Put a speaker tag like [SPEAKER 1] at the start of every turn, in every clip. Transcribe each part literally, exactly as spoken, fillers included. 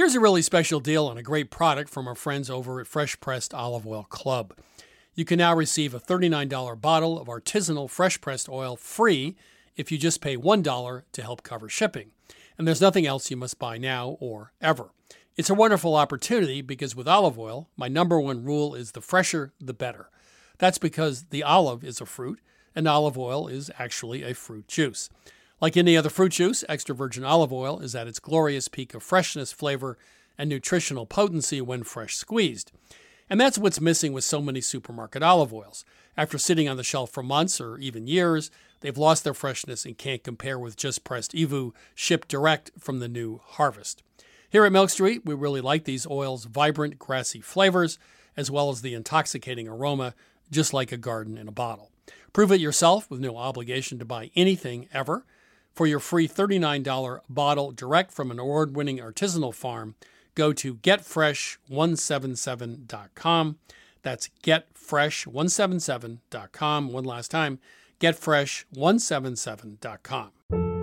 [SPEAKER 1] Here's a really special deal on a great product from our friends over at Fresh Pressed Olive Oil Club. You can now receive a thirty-nine dollars bottle of artisanal fresh-pressed oil free if you just pay one dollar to help cover shipping. And there's nothing else you must buy now or ever. It's a wonderful opportunity because with olive oil, my number one rule is the fresher, the better. That's because the olive is a fruit, and olive oil is actually a fruit juice. Like any other fruit juice, extra virgin olive oil is at its glorious peak of freshness, flavor, and nutritional potency when fresh squeezed. And that's what's missing with so many supermarket olive oils. After sitting on the shelf for months or even years, they've lost their freshness and can't compare with just pressed E V U shipped direct from the new harvest. Here at Milk Street, we really like these oils' vibrant, grassy flavors, as well as the intoxicating aroma, just like a garden in a bottle. Prove it yourself with no obligation to buy anything ever. For your free thirty-nine dollars bottle direct from an award-winning artisanal farm, go to get fresh one seventy-seven dot com. That's get fresh one seventy-seven dot com. One last time, get fresh one seventy-seven dot com.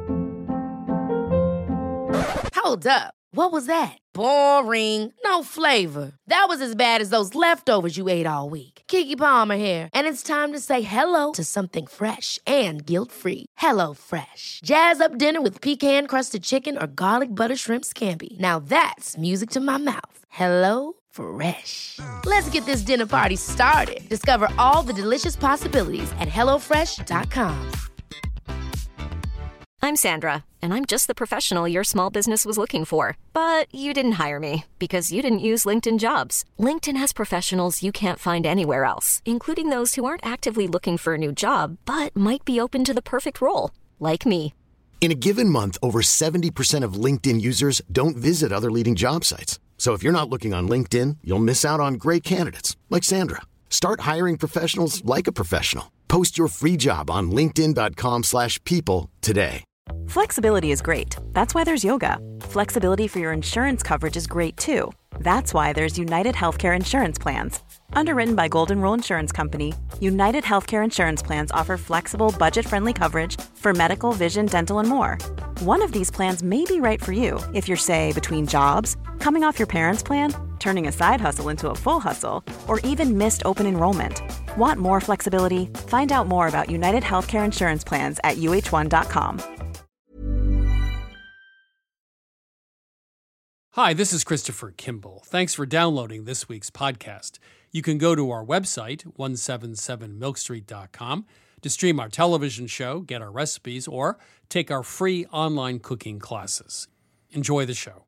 [SPEAKER 2] Hold up. What was that? Boring. No flavor. That was as bad as those leftovers you ate all week. Keke Palmer here, and it's time to say hello to something fresh and guilt-free. Hello Fresh. Jazz up dinner with pecan-crusted chicken or garlic butter shrimp scampi. Now that's music to my mouth. Hello Fresh. Let's get this dinner party started. Discover all the delicious possibilities at hello fresh dot com.
[SPEAKER 3] I'm Sandra, and I'm just the professional your small business was looking for. But you didn't hire me because you didn't use LinkedIn Jobs. LinkedIn has professionals you can't find anywhere else, including those who aren't actively looking for a new job, but might be open to the perfect role, like me.
[SPEAKER 4] In a given month, over seventy percent of LinkedIn users don't visit other leading job sites. So if you're not looking on LinkedIn, you'll miss out on great candidates, like Sandra. Start hiring professionals like a professional. Post your free job on linkedin dot com slash people today.
[SPEAKER 5] Flexibility is great. That's why there's yoga. Flexibility for your insurance coverage is great too. That's why there's United Healthcare Insurance Plans. Underwritten by Golden Rule Insurance Company, United Healthcare Insurance Plans offer flexible, budget-friendly coverage for medical, vision, dental, and more. One of these plans may be right for you if you're, say, between jobs, coming off your parents' plan, turning a side hustle into a full hustle, or even missed open enrollment. Want more flexibility? Find out more about United Healthcare Insurance Plans at U H one dot com.
[SPEAKER 1] Hi, this is Christopher Kimball. Thanks for downloading this week's podcast. You can go to our website, one seventy-seven milk street dot com, to stream our television show, get our recipes, or take our free online cooking classes. Enjoy the show.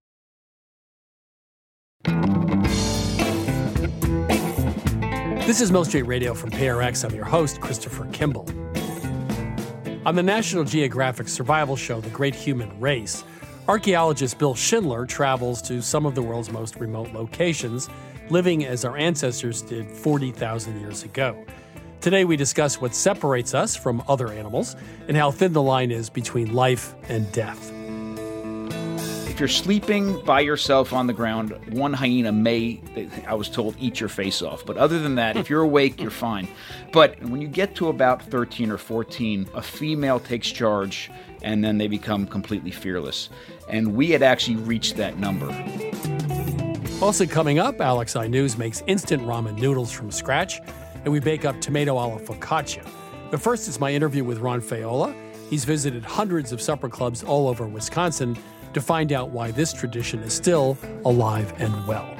[SPEAKER 1] This is Milk Street Radio from P R X. I'm your host, Christopher Kimball. On the National Geographic survival show, The Great Human Race, archaeologist Bill Schindler travels to some of the world's most remote locations, living as our ancestors did forty thousand years ago. Today we discuss what separates us from other animals and how thin the line is between life and death.
[SPEAKER 6] If you're sleeping by yourself on the ground, one hyena may, I was told, eat your face off. But other than that, if you're awake, you're fine. But when you get to about thirteen or fourteen, a female takes charge, and then they become completely fearless. And we had actually reached that number.
[SPEAKER 1] Also coming up, Alex I News makes instant ramen noodles from scratch, and we bake up tomato alla focaccia. But first, it's my interview with Ron Faiola. He's visited hundreds of supper clubs all over Wisconsin to find out why this tradition is still alive and well.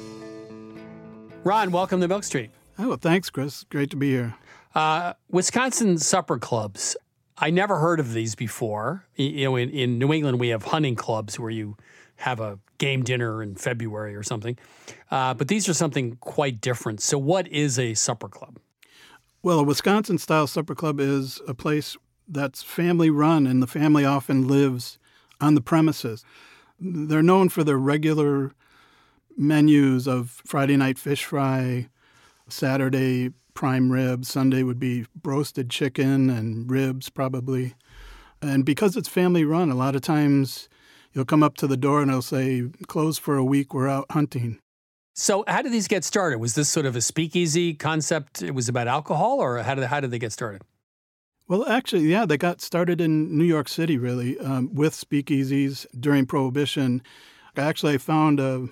[SPEAKER 1] Ron, welcome to Milk Street.
[SPEAKER 7] Oh, well, thanks, Chris. Great to be here.
[SPEAKER 1] Uh, Wisconsin supper clubs. I never heard of these before. You know, in, in New England, we have hunting clubs where you have a game dinner in February or something. Uh, but these are something quite different. So what is a supper club?
[SPEAKER 7] Well, a Wisconsin-style supper club is a place that's family-run, and the family often lives on the premises. They're known for their regular menus of Friday night fish fry, Saturday prime rib, Sunday would be roasted chicken and ribs probably. And because it's family run, a lot of times you'll come up to the door and they'll say, closed for a week, we're out hunting.
[SPEAKER 1] So how did these get started? Was this sort of a speakeasy concept? It was about alcohol, or how did, how did they get started?
[SPEAKER 7] Well, actually, yeah, they got started in New York City, really, um, with speakeasies during Prohibition. Actually, I found a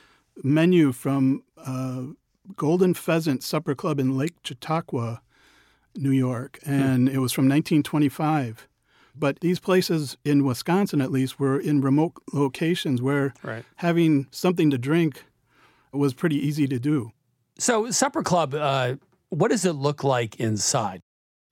[SPEAKER 7] menu from uh, Golden Pheasant Supper Club in Lake Chautauqua, New York, and hmm. it was from nineteen twenty-five. But these places in Wisconsin, at least, were in remote locations where right. having something to drink was pretty easy to do.
[SPEAKER 1] So, Supper Club, uh, what does it look like inside?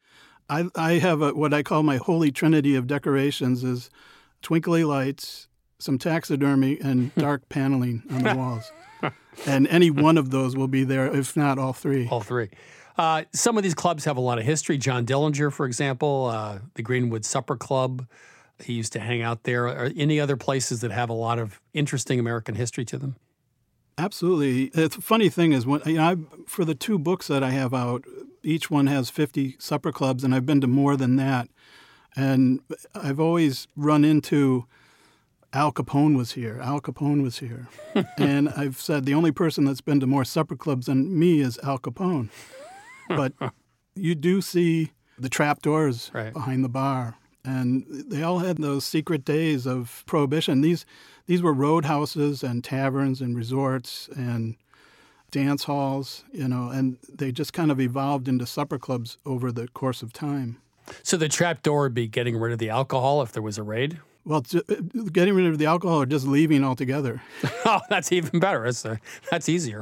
[SPEAKER 7] I, I have a, what I call my holy trinity of decorations is twinkly lights, some taxidermy, and dark paneling on the walls. And any one of those will be there, if not all three.
[SPEAKER 1] All three. Uh, some of these clubs have a lot of history. John Dillinger, for example, uh, the Greenwood Supper Club, he used to hang out there. Are any other places that have a lot of interesting American history to them?
[SPEAKER 7] Absolutely. The funny thing is, when you know, I, for the two books that I have out, each one has fifty supper clubs, and I've been to more than that. And I've always run into Al Capone was here. Al Capone was here. And I've said the only person that's been to more supper clubs than me is Al Capone. But you do see the trapdoors right. behind the bar. And they all had those secret days of Prohibition. These these were roadhouses and taverns and resorts and dance halls, you know, and they just kind of evolved into supper clubs over the course of time.
[SPEAKER 1] So the trapdoor would be getting rid of the alcohol if there was a raid?
[SPEAKER 7] Well, getting rid of the alcohol or just leaving altogether.
[SPEAKER 1] Oh, that's even better. That's, uh, that's easier.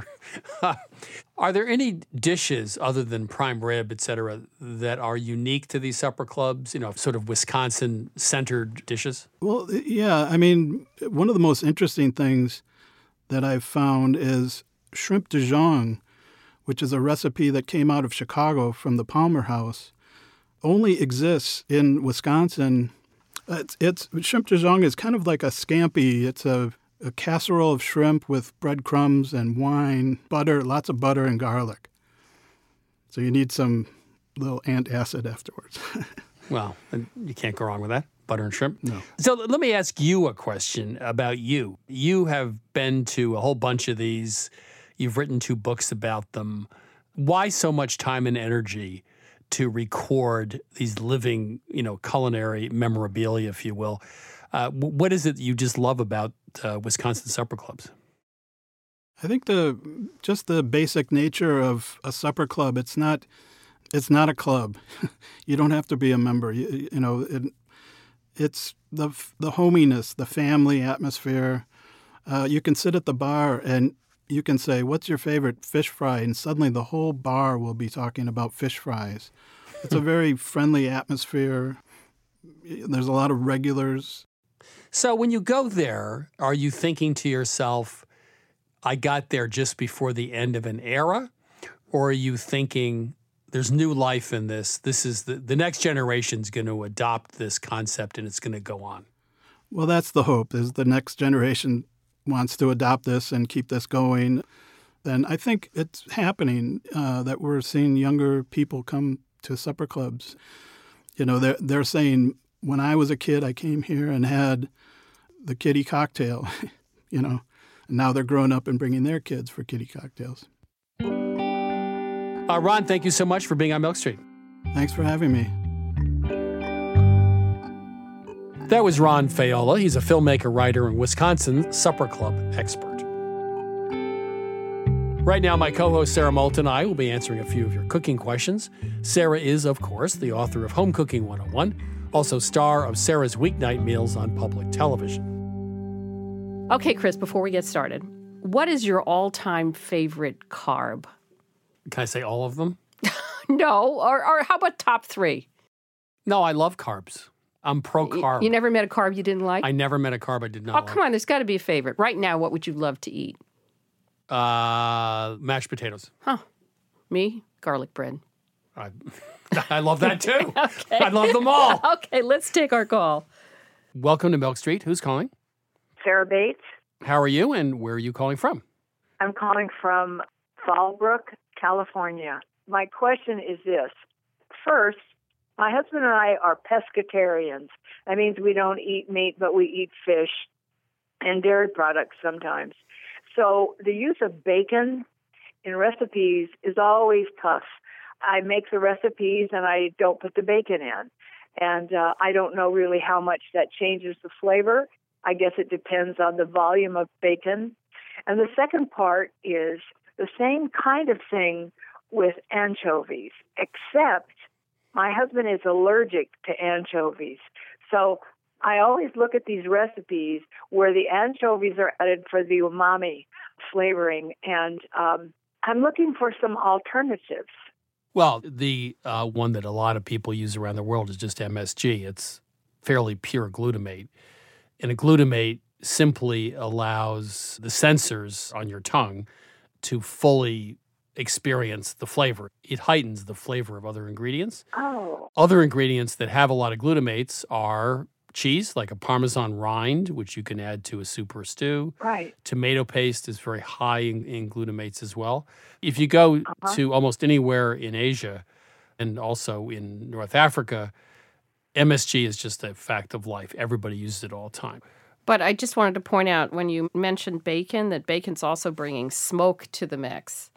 [SPEAKER 1] Are there any dishes other than prime rib, et cetera, that are unique to these supper clubs, you know, sort of Wisconsin-centered dishes?
[SPEAKER 7] Well, yeah. I mean, one of the most interesting things that I've found is shrimp Dijon, which is a recipe that came out of Chicago from the Palmer House, only exists in Wisconsin. It's, it's shrimp Dijon is kind of like a scampi. It's a, a casserole of shrimp with breadcrumbs and wine, butter, lots of butter and garlic. So you need some little antacid afterwards.
[SPEAKER 1] Well, you can't go wrong with that. Butter and shrimp.
[SPEAKER 7] No.
[SPEAKER 1] So let me ask you a question about you. You have been to a whole bunch of these. You've written two books about them. Why so much time and energy to record these living, you know, culinary memorabilia, if you will? Uh, what is it that you just love about uh, Wisconsin supper clubs?
[SPEAKER 7] I think the just the basic nature of a supper club. It's not it's not a club. You don't have to be a member. You, you know, it, it's the the hominess, the family atmosphere. Uh, you can sit at the bar and you can say, "What's your favorite fish fry?" And suddenly the whole bar will be talking about fish fries. It's a very friendly atmosphere. There's a lot of regulars.
[SPEAKER 1] So when you go there, are you thinking to yourself, I got there just before the end of an era? Or are you thinking, there's new life in this. This is the, the next generation's going to adopt this concept and it's going to go on?
[SPEAKER 7] Well, that's the hope, is the next generation wants to adopt this and keep this going. And I think it's happening uh, that we're seeing younger people come to supper clubs. You know, they're, they're saying, when I was a kid, I came here and had the kiddie cocktail, you know, and now they're growing up and bringing their kids for kiddie cocktails.
[SPEAKER 1] Uh, Ron, thank you so much for being on Milk Street.
[SPEAKER 7] Thanks for having me.
[SPEAKER 1] That was Ron Faiola. He's a filmmaker, writer, and Wisconsin supper club expert. Right now, my co-host Sarah Moulton and I will be answering a few of your cooking questions. Sarah is, of course, the author of Home Cooking one oh one, also star of Sarah's Weeknight Meals on public television.
[SPEAKER 8] Okay, Chris, before we get started, what is your all-time favorite carb?
[SPEAKER 1] Can I say all of them?
[SPEAKER 8] No, or, or how about top three?
[SPEAKER 1] No, I love carbs. I'm pro-carb.
[SPEAKER 8] You, you never met a carb you didn't like?
[SPEAKER 1] I never met a carb I did not
[SPEAKER 8] oh,
[SPEAKER 1] like.
[SPEAKER 8] Oh, come on, there's got to be a favorite. Right now, what would you love to eat?
[SPEAKER 1] Uh, mashed potatoes.
[SPEAKER 8] Huh. Me? Garlic bread.
[SPEAKER 1] I, I love that too.
[SPEAKER 8] Okay.
[SPEAKER 1] I love them all.
[SPEAKER 8] Okay, let's take our call.
[SPEAKER 1] Welcome to Milk Street. Who's calling?
[SPEAKER 9] Sarah Bates.
[SPEAKER 1] How are you, and where are you calling from?
[SPEAKER 9] I'm calling from Fallbrook, California. My question is this. First, my husband and I are pescatarians. That means we don't eat meat, but we eat fish and dairy products sometimes. So the use of bacon in recipes is always tough. I make the recipes and I don't put the bacon in. And uh, I don't know really how much that changes the flavor. I guess it depends on the volume of bacon. And the second part is the same kind of thing with anchovies, except my husband is allergic to anchovies. So I always look at these recipes where the anchovies are added for the umami flavoring, and um, I'm looking for some alternatives.
[SPEAKER 1] Well, the uh, one that a lot of people use around the world is just M S G. It's fairly pure glutamate. And a glutamate simply allows the sensors on your tongue to fully experience the flavor. It heightens the flavor of other ingredients.
[SPEAKER 9] Oh.
[SPEAKER 1] Other ingredients that have a lot of glutamates are cheese, like a Parmesan rind, which you can add to a soup or a stew.
[SPEAKER 9] Right.
[SPEAKER 1] Tomato paste is very high in, in glutamates as well. If you go
[SPEAKER 9] uh-huh.
[SPEAKER 1] to almost anywhere in Asia and also in North Africa, M S G is just a fact of life. Everybody uses it all the time.
[SPEAKER 8] But I just wanted to point out, when you mentioned bacon, that bacon's also bringing smoke to the mix.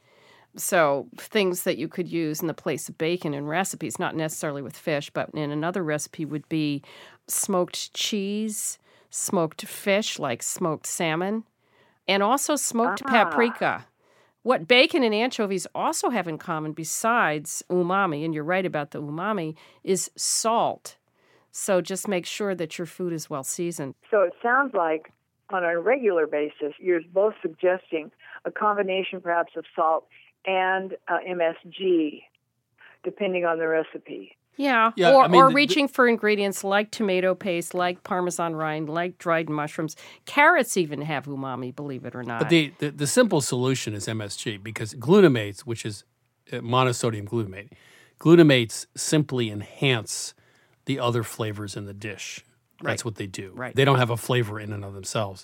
[SPEAKER 8] So things that you could use in the place of bacon in recipes, not necessarily with fish, but in another recipe would be smoked cheese, smoked fish like smoked salmon, and also smoked
[SPEAKER 9] Ah.
[SPEAKER 8] paprika. What bacon and anchovies also have in common, besides umami, and you're right about the umami, is salt. So just make sure that your food is well seasoned.
[SPEAKER 9] So it sounds like on a regular basis, you're both suggesting a combination perhaps of salt and uh, M S G, depending on the recipe.
[SPEAKER 8] Yeah,
[SPEAKER 1] Yeah,
[SPEAKER 8] or,
[SPEAKER 1] I mean,
[SPEAKER 8] or
[SPEAKER 1] the-
[SPEAKER 8] reaching for ingredients like tomato paste, like Parmesan rind, like dried mushrooms. Carrots even have umami, believe it or not.
[SPEAKER 1] But the, the, the simple solution is M S G, because glutamates, which is uh, monosodium glutamate, glutamates simply enhance the other flavors in the dish. That's
[SPEAKER 8] Right.
[SPEAKER 1] what they do.
[SPEAKER 8] Right.
[SPEAKER 1] They don't have a flavor in and of themselves.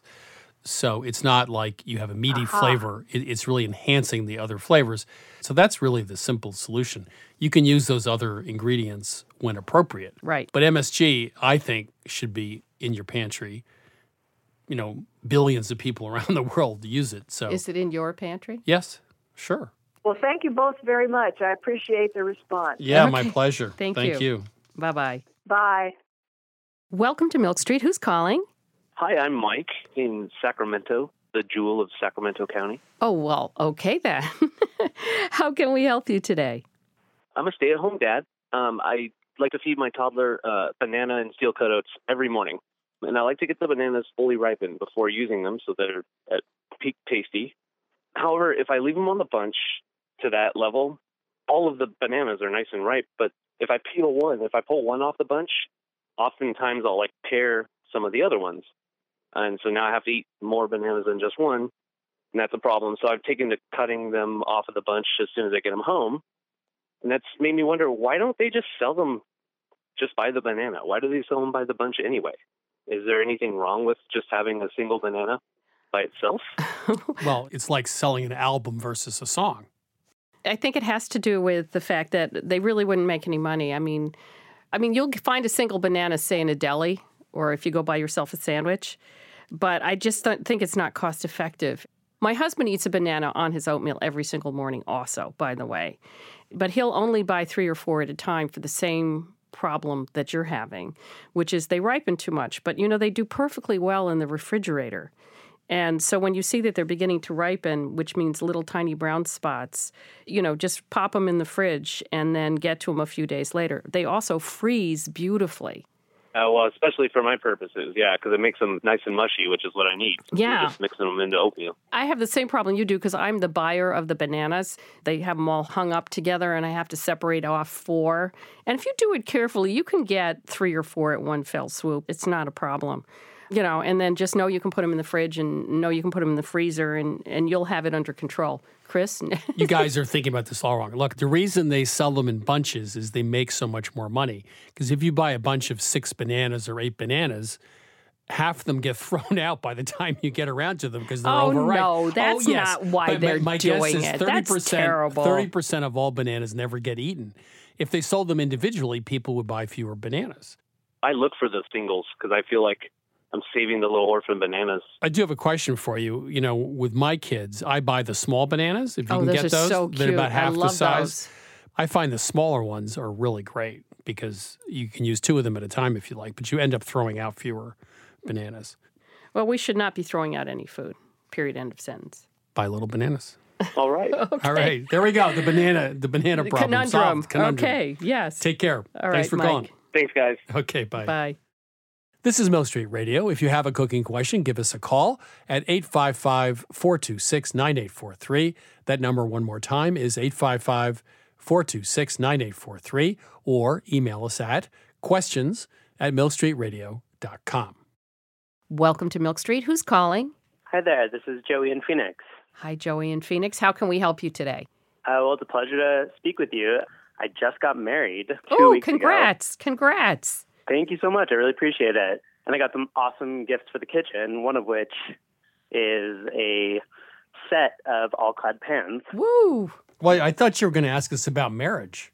[SPEAKER 1] So it's not like you have a meaty
[SPEAKER 9] Uh-huh.
[SPEAKER 1] flavor. It, it's really enhancing the other flavors. So that's really the simple solution. You can use those other ingredients when appropriate.
[SPEAKER 8] Right.
[SPEAKER 1] But M S G, I think, should be in your pantry. You know, billions of people around the world use it. So
[SPEAKER 8] Is it in your pantry?
[SPEAKER 1] yes, sure.
[SPEAKER 9] Well, thank you both very much. I appreciate the response.
[SPEAKER 1] Yeah, my
[SPEAKER 8] Okay.
[SPEAKER 1] pleasure.
[SPEAKER 8] Thank
[SPEAKER 1] Thank
[SPEAKER 8] you.
[SPEAKER 1] you.
[SPEAKER 8] Bye-bye.
[SPEAKER 9] Bye.
[SPEAKER 8] Welcome to Milk Street. Who's calling?
[SPEAKER 10] Hi, I'm Mike in Sacramento, the jewel of Sacramento County.
[SPEAKER 8] Oh, well, okay then. How can we help you today?
[SPEAKER 10] I'm a stay-at-home dad. Um, I like to feed my toddler uh, banana and steel cut oats every morning. And I like to get the bananas fully ripened before using them so they're at peak tasty. However, if I leave them on the bunch to that level, all of the bananas are nice and ripe. But if I peel one, if I pull one off the bunch, oftentimes I'll like tear some of the other ones. And so now I have to eat more bananas than just one, and that's a problem. So I've taken to cutting them off of the bunch as soon as I get them home. And that's made me wonder, why don't they just sell them just by the banana? Why do they sell them by the bunch anyway? Is there anything wrong with just having a single banana by itself?
[SPEAKER 1] Well, it's like selling an album versus a song.
[SPEAKER 8] I think it has to do with the fact that they really wouldn't make any money. I mean, I mean, you'll find a single banana, say, in a deli, or if you go buy yourself a sandwich. But I just don't think it's not cost effective. My husband eats a banana on his oatmeal every single morning also, by the way. But he'll only buy three or four at a time for the same problem that you're having, which is they ripen too much. But, you know, they do perfectly well in the refrigerator. And so when you see that they're beginning to ripen, which means little tiny brown spots, you know, just pop them in the fridge and then get to them a few days later. They also freeze beautifully.
[SPEAKER 10] Uh, well, especially for my purposes, yeah, because it makes them nice and mushy, which is what I need.
[SPEAKER 8] Yeah.
[SPEAKER 10] Just mixing them into oatmeal.
[SPEAKER 8] I have the same problem you do because I'm the buyer of the bananas. They have them all hung up together, and I have to separate off four. And if you do it carefully, you can get three or four at one fell swoop. It's not a problem. You know, and then just know you can put them in the fridge and know you can put them in the freezer, and, and you'll have it under control. Chris?
[SPEAKER 1] You guys are thinking about this all wrong. Look, the reason they sell them in bunches is they make so much more money. Because if you buy a bunch of six bananas or eight bananas, half of them get thrown out by the time you get around to them because they're
[SPEAKER 8] Oh,
[SPEAKER 1] overripe.
[SPEAKER 8] no, that's
[SPEAKER 1] oh, yes.
[SPEAKER 8] not why
[SPEAKER 1] But
[SPEAKER 8] they're
[SPEAKER 1] my, my guess
[SPEAKER 8] doing
[SPEAKER 1] is
[SPEAKER 8] it.
[SPEAKER 1] thirty
[SPEAKER 8] That's
[SPEAKER 1] percent,
[SPEAKER 8] terrible.
[SPEAKER 1] thirty percent of all bananas never get eaten. If they sold them individually, people would buy fewer bananas.
[SPEAKER 10] I look for the singles because I feel like I'm saving the little orphan bananas.
[SPEAKER 1] I do have a question for you. You know, with my kids, I buy the small bananas. If you
[SPEAKER 8] Oh,
[SPEAKER 1] can
[SPEAKER 8] those
[SPEAKER 1] get
[SPEAKER 8] are
[SPEAKER 1] those,
[SPEAKER 8] so
[SPEAKER 1] they're
[SPEAKER 8] cute.
[SPEAKER 1] about
[SPEAKER 8] I
[SPEAKER 1] half the
[SPEAKER 8] love
[SPEAKER 1] size.
[SPEAKER 8] those.
[SPEAKER 1] I find the smaller ones are really great because you can use two of them at a time if you like, but you end up throwing out fewer bananas.
[SPEAKER 8] Well, we should not be throwing out any food. Period. End of sentence.
[SPEAKER 1] Buy little bananas.
[SPEAKER 10] All right.
[SPEAKER 8] Okay.
[SPEAKER 1] All right. There we go. The banana, the banana
[SPEAKER 8] The
[SPEAKER 1] problem
[SPEAKER 8] conundrum.
[SPEAKER 1] solved. Conundrum.
[SPEAKER 8] Okay. Yes.
[SPEAKER 1] Take care.
[SPEAKER 8] All
[SPEAKER 1] Thanks
[SPEAKER 8] right,
[SPEAKER 1] for
[SPEAKER 8] Mike.
[SPEAKER 1] calling.
[SPEAKER 10] Thanks, guys.
[SPEAKER 1] Okay, bye.
[SPEAKER 8] Bye.
[SPEAKER 1] This is Mill Street Radio. If you have a cooking question, give us a call at eight five five, four two six, nine eight four three. That number one more time is eight five five, four two six, nine eight four three, or email us at questions at mill street radio dot com.
[SPEAKER 8] Welcome to Milk Street. Who's calling?
[SPEAKER 11] Hi there, this is Joey in Phoenix.
[SPEAKER 8] Hi, Joey in Phoenix. How can we help you today?
[SPEAKER 11] Uh, well, it's a pleasure to speak with you. I just got married two
[SPEAKER 8] Oh,
[SPEAKER 11] weeks
[SPEAKER 8] congrats.
[SPEAKER 11] ago.
[SPEAKER 8] Congrats.
[SPEAKER 11] Thank you so much. I really appreciate it. And I got some awesome gifts for the kitchen, one of which is a set of all-clad pans.
[SPEAKER 8] Woo.
[SPEAKER 1] Well, I thought you were going to ask us about marriage.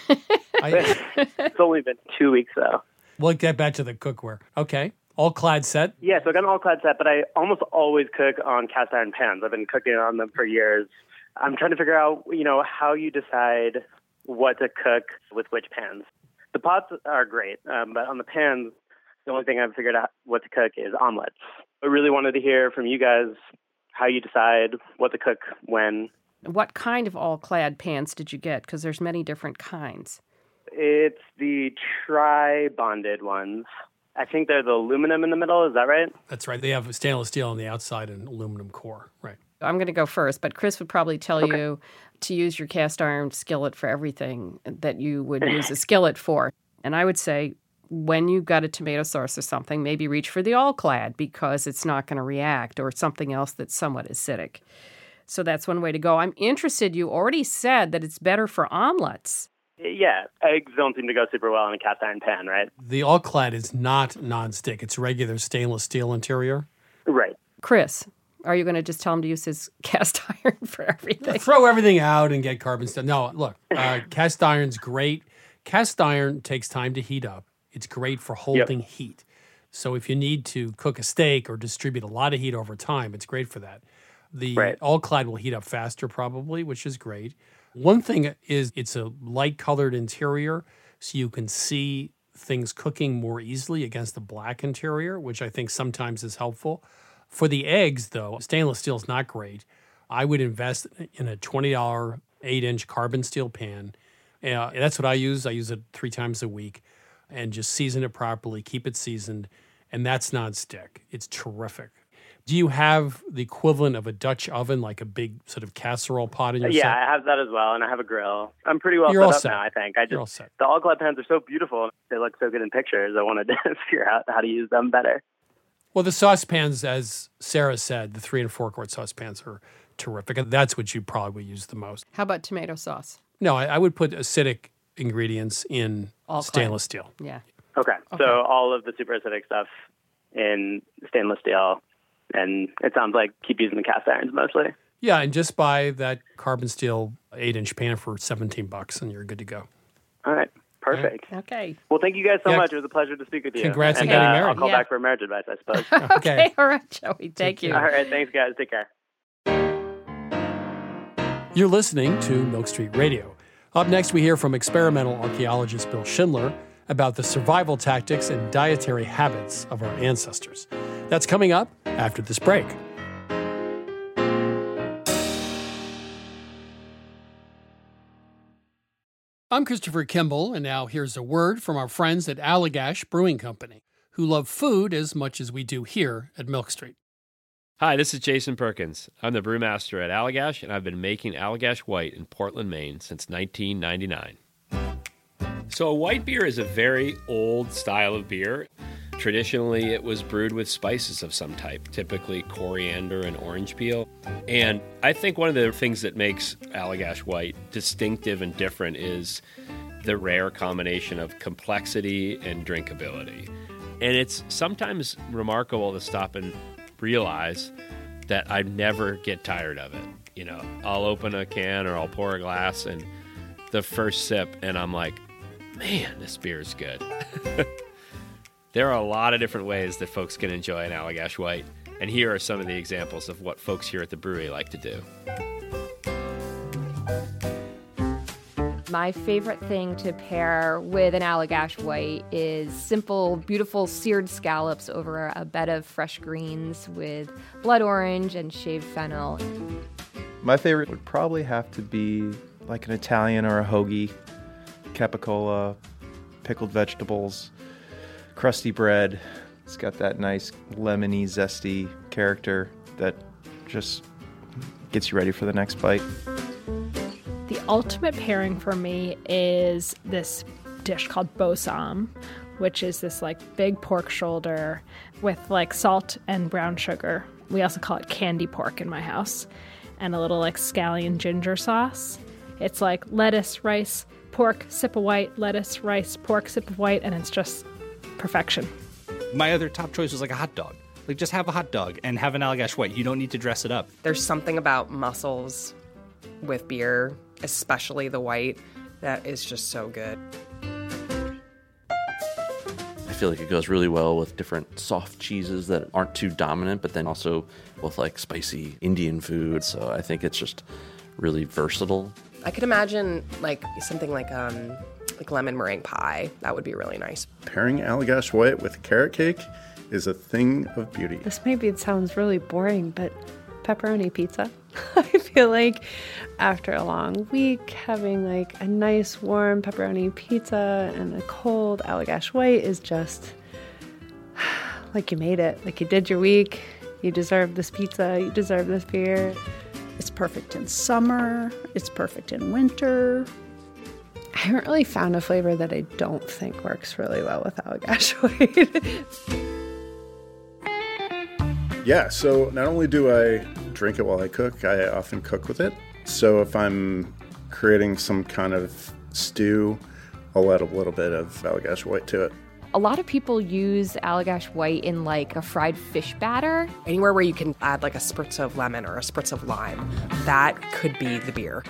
[SPEAKER 1] I,
[SPEAKER 11] It's only been two weeks, though.
[SPEAKER 1] we'll get back to the cookware. Okay. All clad set.
[SPEAKER 11] Yeah, so I got an all-clad set, but I almost always cook on cast iron pans. I've been cooking on them for years. I'm trying to figure out, you know, how you decide what to cook with which pans. The pots are great, um, but on the pans, the only thing I've figured out what to cook is omelets. I really wanted to hear from you guys how you decide what to cook when.
[SPEAKER 8] What kind of all-clad pans did you get? Because there's many different kinds.
[SPEAKER 11] It's the tri-bonded ones. I think they're the aluminum in the middle. Is that right?
[SPEAKER 1] That's right. They have stainless steel on the outside and aluminum core. Right.
[SPEAKER 8] I'm going to go first, but Chris would probably tell
[SPEAKER 11] Okay.
[SPEAKER 8] you to use your cast iron skillet for everything that you would use a skillet for. And I would say when you've got a tomato sauce or something, maybe reach for the all-clad because it's not going to react, or something else that's somewhat acidic. So that's one way to go. I'm interested. You already said that it's better for omelets.
[SPEAKER 11] Yeah, eggs don't seem to go super well in a cast iron pan, right?
[SPEAKER 1] The all clad is not nonstick. It's regular stainless steel interior.
[SPEAKER 11] Right.
[SPEAKER 8] Chris, are you going to just tell him to use his cast iron for everything?
[SPEAKER 1] Throw everything out and get carbon steel. No, look, uh, cast iron's great. Cast iron takes time to heat up. It's great for holding yep. heat. So if you need to cook a steak or distribute a lot of heat over time, it's great for that. The
[SPEAKER 11] right.
[SPEAKER 1] all-clad will heat up faster probably, which is great. One thing is it's a light-colored interior, so you can see things cooking more easily against the black interior, which I think sometimes is helpful. For the eggs, though, stainless steel is not great. I would invest in a twenty dollars eight-inch carbon steel pan. Uh, that's what I use. I use it three times a week, and just season it properly, keep it seasoned, and that's nonstick. It's terrific. Do you have the equivalent of a Dutch oven, like a big sort of casserole pot in your
[SPEAKER 11] yeah,
[SPEAKER 1] set?
[SPEAKER 11] I have that as well, and I have a grill. I'm pretty well
[SPEAKER 1] You're
[SPEAKER 11] set
[SPEAKER 1] all
[SPEAKER 11] up
[SPEAKER 1] set.
[SPEAKER 11] now, I think. I
[SPEAKER 1] You're
[SPEAKER 11] just
[SPEAKER 1] all set.
[SPEAKER 11] The all-clad pans are so beautiful. They look so good in pictures. I wanted to figure out how to use them better.
[SPEAKER 1] Well, the saucepans, as Sarah said, the three and four quart saucepans are terrific, and that's what you probably use the most.
[SPEAKER 8] How about tomato sauce?
[SPEAKER 1] No, I, I would put acidic ingredients in
[SPEAKER 8] All
[SPEAKER 1] stainless steel.
[SPEAKER 8] Yeah.
[SPEAKER 11] Okay.
[SPEAKER 8] Okay.
[SPEAKER 11] So all of the super acidic stuff in stainless steel, and it sounds like keep using the cast irons mostly.
[SPEAKER 1] Yeah, and just buy that carbon steel eight-inch pan for seventeen bucks, and you're good to go.
[SPEAKER 11] All right. Perfect.
[SPEAKER 8] Okay.
[SPEAKER 11] Well, thank you guys so
[SPEAKER 1] Yeah.
[SPEAKER 11] much. It was a pleasure to speak with you.
[SPEAKER 1] Congrats on
[SPEAKER 11] and,
[SPEAKER 1] getting
[SPEAKER 11] uh,
[SPEAKER 1] married.
[SPEAKER 11] I'll call
[SPEAKER 8] Yeah.
[SPEAKER 11] back for marriage advice, I suppose.
[SPEAKER 1] Okay.
[SPEAKER 8] Okay. All right, Joey. Thank you.
[SPEAKER 11] All right. Thanks, guys. Take care.
[SPEAKER 1] You're listening to Milk Street Radio. Up next, we hear from experimental archaeologist Bill Schindler about the survival tactics and dietary habits of our ancestors. That's coming up after this break. I'm Christopher Kimball, and now here's a word from our friends at Allagash Brewing Company, who love food as much as we do here at Milk Street.
[SPEAKER 12] Hi, this is Jason Perkins. I'm the brewmaster at Allagash, and I've been making Allagash White in Portland, Maine since nineteen ninety-nine. So a white beer is a very old style of beer. Traditionally, it was brewed with spices of some type, typically coriander and orange peel. And I think one of the things that makes Allagash White distinctive and different is the rare combination of complexity and drinkability. And it's sometimes remarkable to stop and realize that I never get tired of it. You know, I'll open a can or I'll pour a glass, and the first sip, and I'm like, man, this beer is good. There are a lot of different ways that folks can enjoy an Allagash White, and here are some of the examples of what folks here at the brewery like to do.
[SPEAKER 13] My favorite thing to pair with an Allagash White is simple, beautiful seared scallops over a bed of fresh greens with blood orange and shaved fennel.
[SPEAKER 14] My favorite would probably have to be like an Italian or a hoagie, capicola, pickled vegetables, crusty bread. It's got that nice lemony, zesty character that just gets you ready for the next bite.
[SPEAKER 15] The ultimate pairing for me is this dish called bosam, which is this like big pork shoulder with like salt and brown sugar. We also call it candy pork in my house, and a little like scallion ginger sauce. It's like lettuce, rice, pork, sip of white, lettuce, rice, pork, sip of white, and it's just perfection.
[SPEAKER 16] My other top choice was like a hot dog. Like, just have a hot dog and have an Allagash White. You don't need to dress it up.
[SPEAKER 17] There's something about mussels with beer, especially the white, that is just so good.
[SPEAKER 18] I feel like it goes really well with different soft cheeses that aren't too dominant, but then also with like spicy Indian food. So I think it's just really versatile.
[SPEAKER 17] I could imagine like something like um like lemon meringue pie. That would be really nice.
[SPEAKER 19] Pairing Allagash White with carrot cake is a thing of beauty.
[SPEAKER 20] This maybe it sounds really boring, but pepperoni pizza. I feel like after a long week, having like a nice warm pepperoni pizza and a cold Allagash White is just like you made it. Like you did your week. You deserve this pizza. You deserve this beer.
[SPEAKER 21] It's perfect in summer. It's perfect in winter.
[SPEAKER 20] I haven't really found a flavor that I don't think works really well with Allagash White.
[SPEAKER 19] Yeah, so not only do I drink it while I cook, I often cook with it. So if I'm creating some kind of stew, I'll add a little bit of Allagash White to it.
[SPEAKER 13] A lot of people use Allagash White in like a fried fish batter.
[SPEAKER 17] Anywhere where you can add like a spritz of lemon or a spritz of lime, that could be the beer.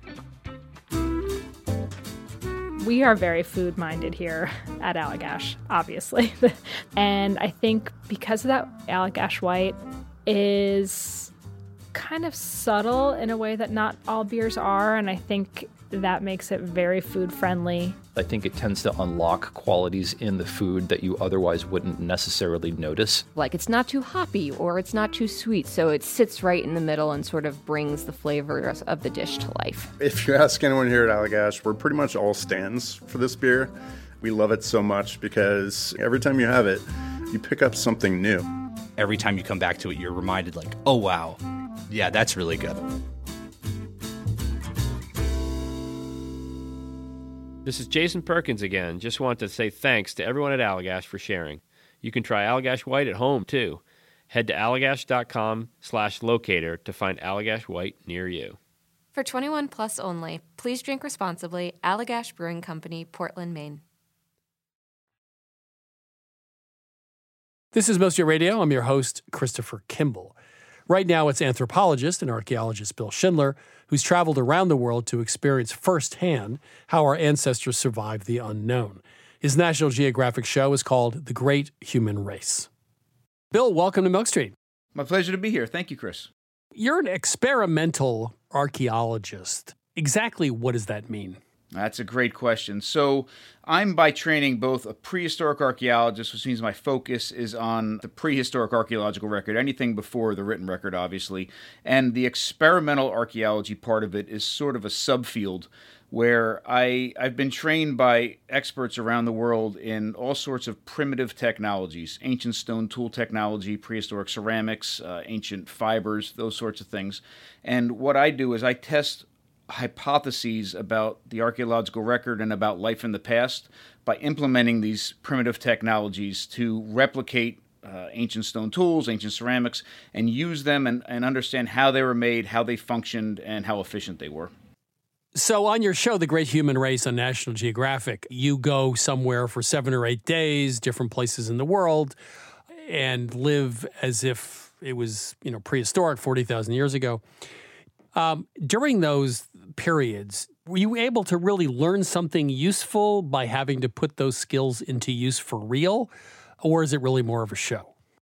[SPEAKER 15] We are very food-minded here at Allagash, obviously. And I think because of that, Allagash White is kind of subtle in a way that not all beers are, and I think that makes it very food-friendly.
[SPEAKER 22] I think it tends to unlock qualities in the food that you otherwise wouldn't necessarily notice.
[SPEAKER 13] Like it's not too hoppy or it's not too sweet, so it sits right in the middle and sort of brings the flavors of the dish to life.
[SPEAKER 19] If you ask anyone here at Allagash, we're pretty much all stands for this beer. We love it so much because every time you have it, you pick up something new.
[SPEAKER 16] Every time you come back to it, you're reminded like, oh wow, yeah, that's really good.
[SPEAKER 12] This is Jason Perkins again. Just want to say thanks to everyone at Allagash for sharing. You can try Allagash White at home, too. Head to allagash.com slash locator to find Allagash White near you.
[SPEAKER 23] For twenty-one plus only, please drink responsibly. Allagash Brewing Company, Portland, Maine.
[SPEAKER 1] This is Mostly Radio. I'm your host, Christopher Kimball. Right now, it's anthropologist and archaeologist Bill Schindler, who's traveled around the world to experience firsthand how our ancestors survived the unknown. His National Geographic show is called The Great Human Race. Bill, welcome to Milk Street.
[SPEAKER 6] My pleasure to be here. Thank you, Chris.
[SPEAKER 1] You're an experimental archaeologist. Exactly what does that mean?
[SPEAKER 6] That's a great question. So I'm by training both a prehistoric archaeologist, which means my focus is on the prehistoric archaeological record, anything before the written record, obviously. And the experimental archaeology part of it is sort of a subfield where I, I've been trained by experts around the world in all sorts of primitive technologies, ancient stone tool technology, prehistoric ceramics, uh, ancient fibers, those sorts of things. And what I do is I test hypotheses about the archaeological record and about life in the past by implementing these primitive technologies to replicate uh, ancient stone tools, ancient ceramics, and use them and, and understand how they were made, how they functioned, and how efficient they were.
[SPEAKER 1] So on your show, The Great Human Race on National Geographic, you go somewhere for seven or eight days, different places in the world, and live as if it was, you know, prehistoric forty thousand years ago. Um, during those periods, were you able to really learn something useful by having to put those skills into use for real, or is it really more of a show?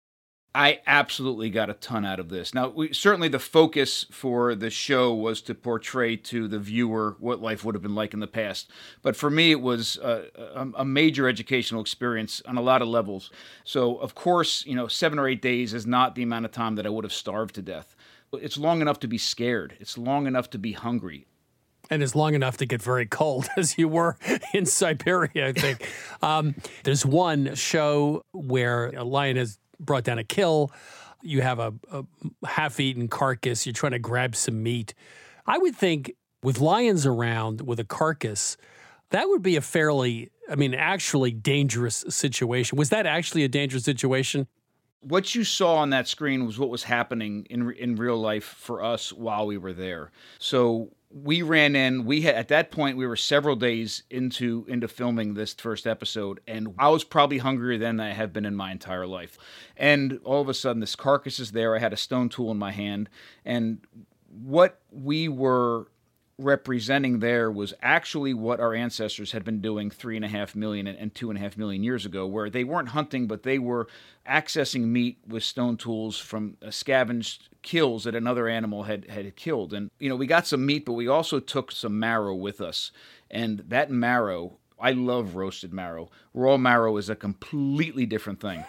[SPEAKER 6] I absolutely got a ton out of this. Now, we, certainly the focus for the show was to portray to the viewer what life would have been like in the past. But for me, it was a, a, a major educational experience on a lot of levels. So, of course, you know, seven or eight days is not the amount of time that I would have starved to death. It's long enough to be scared. It's long enough to be hungry.
[SPEAKER 1] And it's long enough to get very cold, as you were in Siberia, I think. um, there's one show where a lion has brought down a kill. You have a, a half-eaten carcass. You're trying to grab some meat. I would think with lions around with a carcass, that would be a fairly, I mean, actually dangerous situation. Was that actually a dangerous situation?
[SPEAKER 6] What you saw on that screen was what was happening in in real life for us while we were there. So we ran in. We had, at that point, we were several days into into filming this first episode, and I was probably hungrier than I have been in my entire life. And all of a sudden, this carcass is there. I had a stone tool in my hand, and what we were representing there was actually what our ancestors had been doing three and a half million and two and a half million years ago, where they weren't hunting, but they were accessing meat with stone tools from uh, scavenged kills that another animal had, had killed. And, you know, we got some meat, but we also took some marrow with us. And that marrow, I love roasted marrow. Raw marrow is a completely different thing.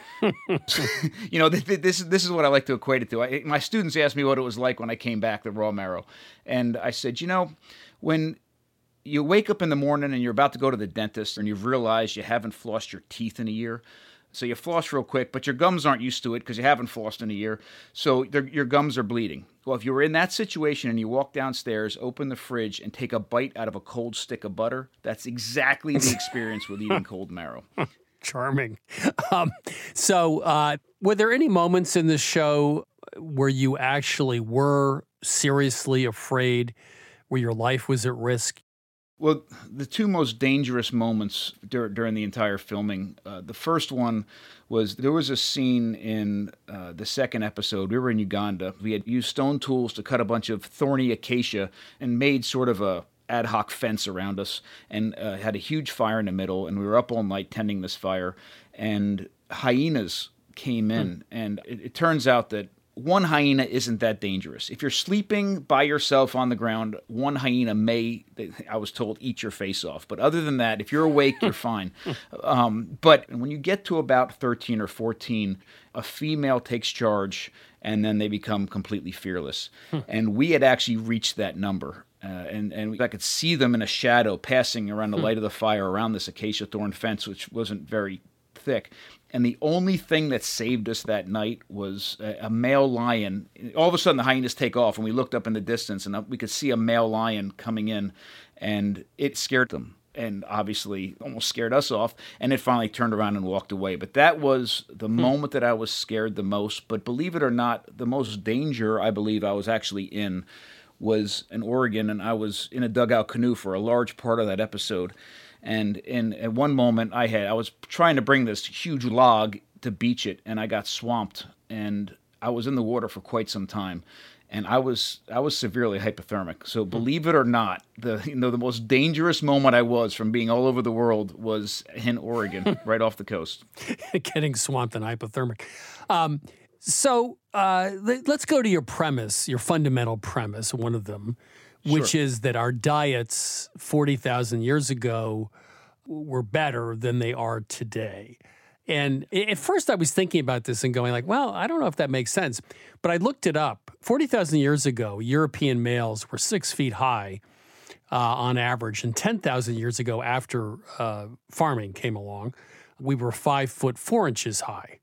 [SPEAKER 6] You know, th- th- this, this is what I like to equate it to. I, my students asked me what it was like when I came back, the raw marrow. And I said, you know, when you wake up in the morning and you're about to go to the dentist and you've realized you haven't flossed your teeth in a year, so you floss real quick, but your gums aren't used to it because you haven't flossed in a year, so your gums are bleeding. Well, if you were in that situation and you walk downstairs, open the fridge, and take a bite out of a cold stick of butter, that's exactly the experience with eating cold marrow.
[SPEAKER 1] Charming. Um, so uh, were there any moments in the show where you actually were seriously afraid, where your life was at risk?
[SPEAKER 6] Well, the two most dangerous moments dur- during the entire filming, uh, the first one was there was a scene in uh, the second episode. We were in Uganda. We had used stone tools to cut a bunch of thorny acacia and made sort of a ad hoc fence around us, and uh, had a huge fire in the middle, and we were up all night tending this fire, and hyenas came in, hmm. and it, it turns out that one hyena isn't that dangerous. If you're sleeping by yourself on the ground, one hyena may, I was told, eat your face off. But other than that, if you're awake, you're fine. Um, but when you get to about thirteen or fourteen, a female takes charge, and then they become completely fearless. And we had actually reached that number. Uh, and, and I could see them in a shadow passing around the light of the fire around this acacia thorn fence, which wasn't very thick. And the only thing that saved us that night was a, a male lion. All of a sudden, the hyenas take off, and we looked up in the distance, and we could see a male lion coming in, and it scared them, and obviously almost scared us off, and it finally turned around and walked away. But that was the hmm. moment that I was scared the most. But believe it or not, the most danger I believe I was actually in was in Oregon, and I was in a dugout canoe for a large part of that episode. And in at one moment, I had I was trying to bring this huge log to beach it, and I got swamped, and I was in the water for quite some time, and I was I was severely hypothermic. So believe it or not, the you know the most dangerous moment I was from being all over the world was in Oregon, right off the coast.
[SPEAKER 1] Getting swamped and hypothermic. Um, so uh, let's go to your premise, your fundamental premise, one of them, which sure. is that our diets forty thousand years ago were better than they are today. And at first I was thinking about this and going like, well, I don't know if that makes sense. But I looked it up. forty thousand years ago, European males were six feet high uh, on average. And ten thousand years ago, after uh, farming came along, we were five foot four inches high.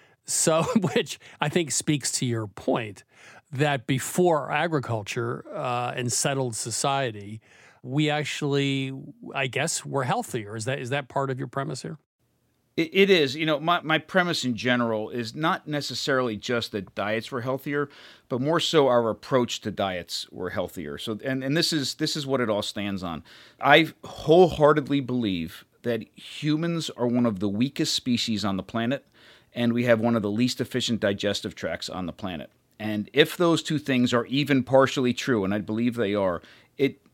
[SPEAKER 1] So, which I think speaks to your point that before agriculture uh, and settled society, we actually, I guess, were healthier. Is that is that part of your premise here?
[SPEAKER 6] It, it is. You know, my, my premise in general is not necessarily just that diets were healthier, but more so our approach to diets were healthier. So, and, and this is this is what it all stands on. I wholeheartedly believe that humans are one of the weakest species on the planet, and we have one of the least efficient digestive tracts on the planet. And if those two things are even partially true, and I believe they are, it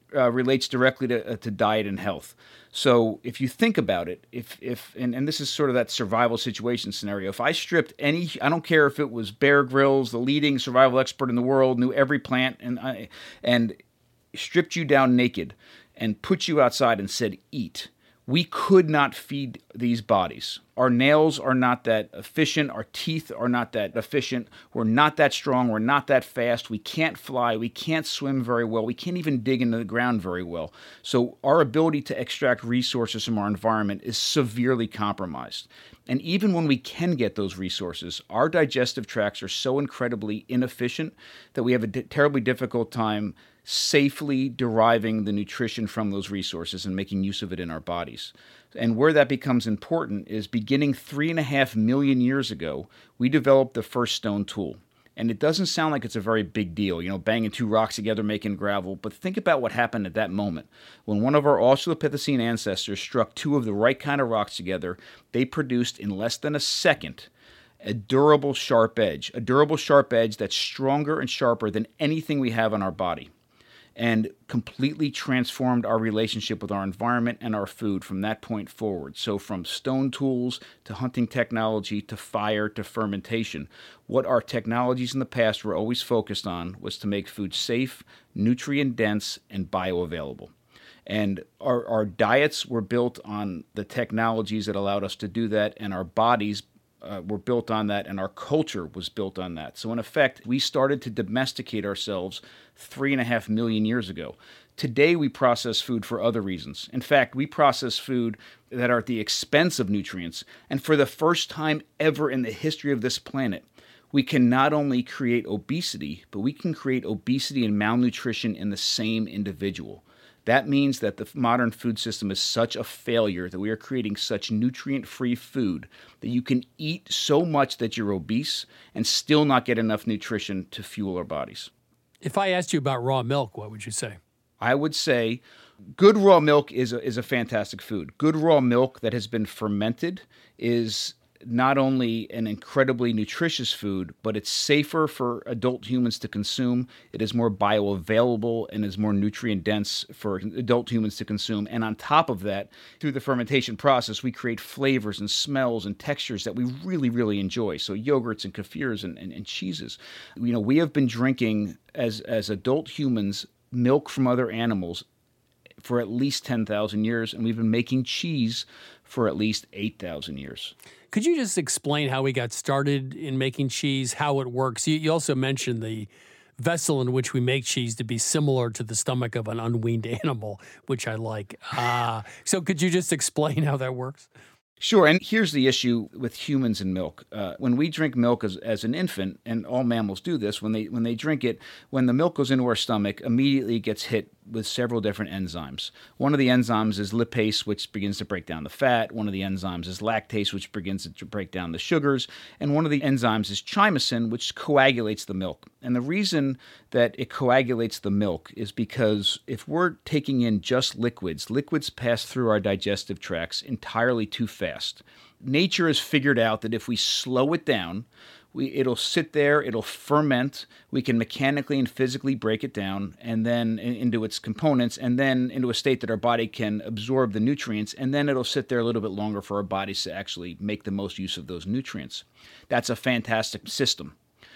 [SPEAKER 6] uh, relates directly to, uh, to diet and health. So if you think about it, if if and, and this is sort of that survival situation scenario, if I stripped any, I don't care if it was Bear Grylls, the leading survival expert in the world, knew every plant, and I, and stripped you down naked and put you outside and said, eat, we could not feed these bodies. Our nails are not that efficient. Our teeth are not that efficient. We're not that strong. We're not that fast. We can't fly. We can't swim very well. We can't even dig into the ground very well. So our ability to extract resources from our environment is severely compromised. And even when we can get those resources, our digestive tracts are so incredibly inefficient that we have a d- terribly difficult time safely deriving the nutrition from those resources and making use of it in our bodies. And where that becomes important is beginning three and a half million years ago, we developed the first stone tool. And it doesn't sound like it's a very big deal, you know, banging two rocks together, making gravel. But think about what happened at that moment. When one of our Australopithecine ancestors struck two of the right kind of rocks together, they produced in less than a second a durable, sharp edge. A durable, sharp edge that's stronger and sharper than anything we have on our body, and completely transformed our relationship with our environment and our food from that point forward. So from stone tools to hunting technology to fire to fermentation, what our technologies in the past were always focused on was to make food safe, nutrient-dense, and bioavailable. And our, our diets were built on the technologies that allowed us to do that, and our bodies Uh, were built on that, and our culture was built on that. So in effect, we started to domesticate ourselves three and a half million years ago. Today, we process food for other reasons. In fact, we process food that are at the expense of nutrients. And for the first time ever in the history of this planet, we can not only create obesity, but we can create obesity and malnutrition in the same individual. That means that the modern food system is such a failure that we are creating such nutrient-free food that you can eat so much that you're obese and still not get enough nutrition to fuel our bodies.
[SPEAKER 1] If I asked you about raw milk, what would you say?
[SPEAKER 6] I would say good raw milk is a, is a fantastic food. Good raw milk that has been fermented is not only an incredibly nutritious food, but it's safer for adult humans to consume. It is more bioavailable and is more nutrient-dense for adult humans to consume. And on top of that, through the fermentation process, we create flavors and smells and textures that we really, really enjoy. So yogurts and kefirs and, and, and cheeses. You know, we have been drinking, as, as adult humans, milk from other animals for at least ten thousand years, and we've been making cheese for at least eight thousand years.
[SPEAKER 1] Could you just explain how we got started in making cheese, how it works? You, you also mentioned the vessel in which we make cheese to be similar to the stomach of an unweaned animal, which I like. Uh, so could you just explain how that works?
[SPEAKER 6] Sure, and here's the issue with humans and milk. Uh, when we drink milk as, as an infant, and all mammals do this, when they when they drink it, when the milk goes into our stomach, immediately it gets hit with several different enzymes. One of the enzymes is lipase, which begins to break down the fat. One of the enzymes is lactase, which begins to break down the sugars. And one of the enzymes is chymosin, which coagulates the milk. And the reason that it coagulates the milk is because if we're taking in just liquids, liquids pass through our digestive tracts entirely too fast. Nature has figured out that if we slow it down, We, it'll sit there, it'll ferment, we can mechanically and physically break it down and then in, into its components and then into a state that our body can absorb the nutrients, and then it'll sit there a little bit longer for our bodies to actually make the most use of those nutrients. That's a fantastic system.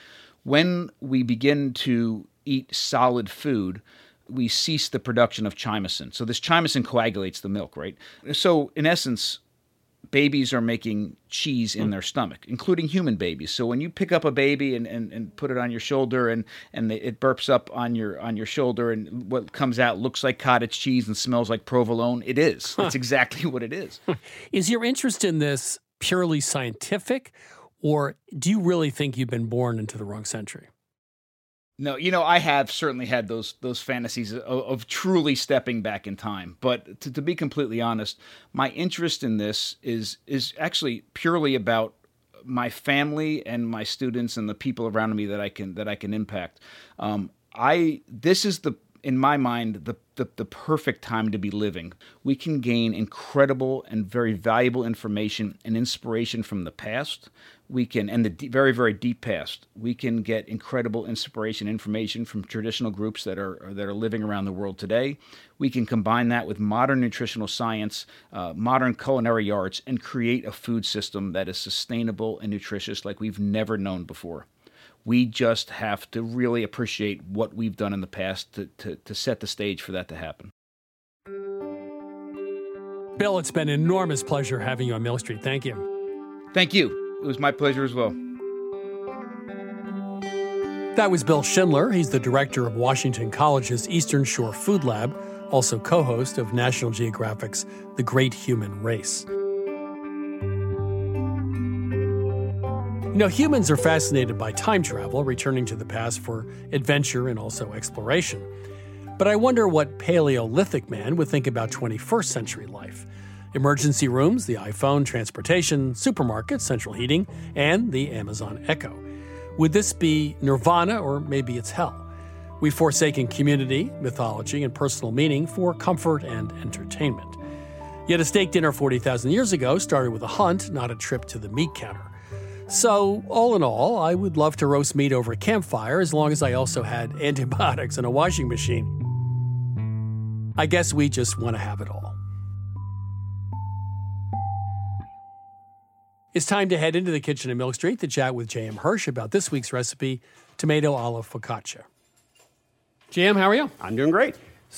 [SPEAKER 6] When we begin to eat solid food, we cease the production of chymosin. So this chymosin coagulates the milk, right? So in essence, babies are making cheese in their stomach, including human babies. So when you pick up a baby and, and, and put it on your shoulder and, and it burps up on your on your shoulder and what comes out looks like cottage cheese and smells like provolone, it is. That's exactly what it is.
[SPEAKER 1] Is your interest in this purely scientific, or do you really think you've been born into the wrong century?
[SPEAKER 6] No, you know, I have certainly had those those fantasies of, of truly stepping back in time. But to, to be completely honest, my interest in this is is actually purely about my family and my students and the people around me that I can that I can impact. Um, I this is the in my mind, the, the, the perfect time to be living. We can gain incredible and very valuable information and inspiration from the past. We can, and the d- very, very deep past. We can get incredible inspiration, information from traditional groups that are that are living around the world today. We can combine that with modern nutritional science, uh, modern culinary arts, and create a food system that is sustainable and nutritious like we've never known before. We just have to really appreciate what we've done in the past to, to, to set the stage for that to happen.
[SPEAKER 1] Bill, it's been an enormous pleasure having you on Mill Street. Thank you.
[SPEAKER 6] Thank you. It was my pleasure as well.
[SPEAKER 1] That was Bill Schindler. He's the director of Washington College's Eastern Shore Food Lab, also co-host of National Geographic's The Great Human Race. You know, humans are fascinated by time travel, returning to the past for adventure and also exploration. But I wonder what Paleolithic man would think about twenty-first century life. Emergency rooms, the iPhone, transportation, supermarkets, central heating, and the Amazon Echo. Would this be nirvana, or maybe it's hell? We've forsaken community, mythology, and personal meaning for comfort and entertainment. Yet a steak dinner forty thousand years ago started with a hunt, not a trip to the meat counter. So, all in all, I would love to roast meat over a campfire as long as I also had antibiotics and a washing machine. I guess we just want to have it all. It's time to head into the kitchen at Milk Street to chat with J M. Hirsch about this week's recipe, tomato olive focaccia. J M, how are you?
[SPEAKER 2] I'm doing great.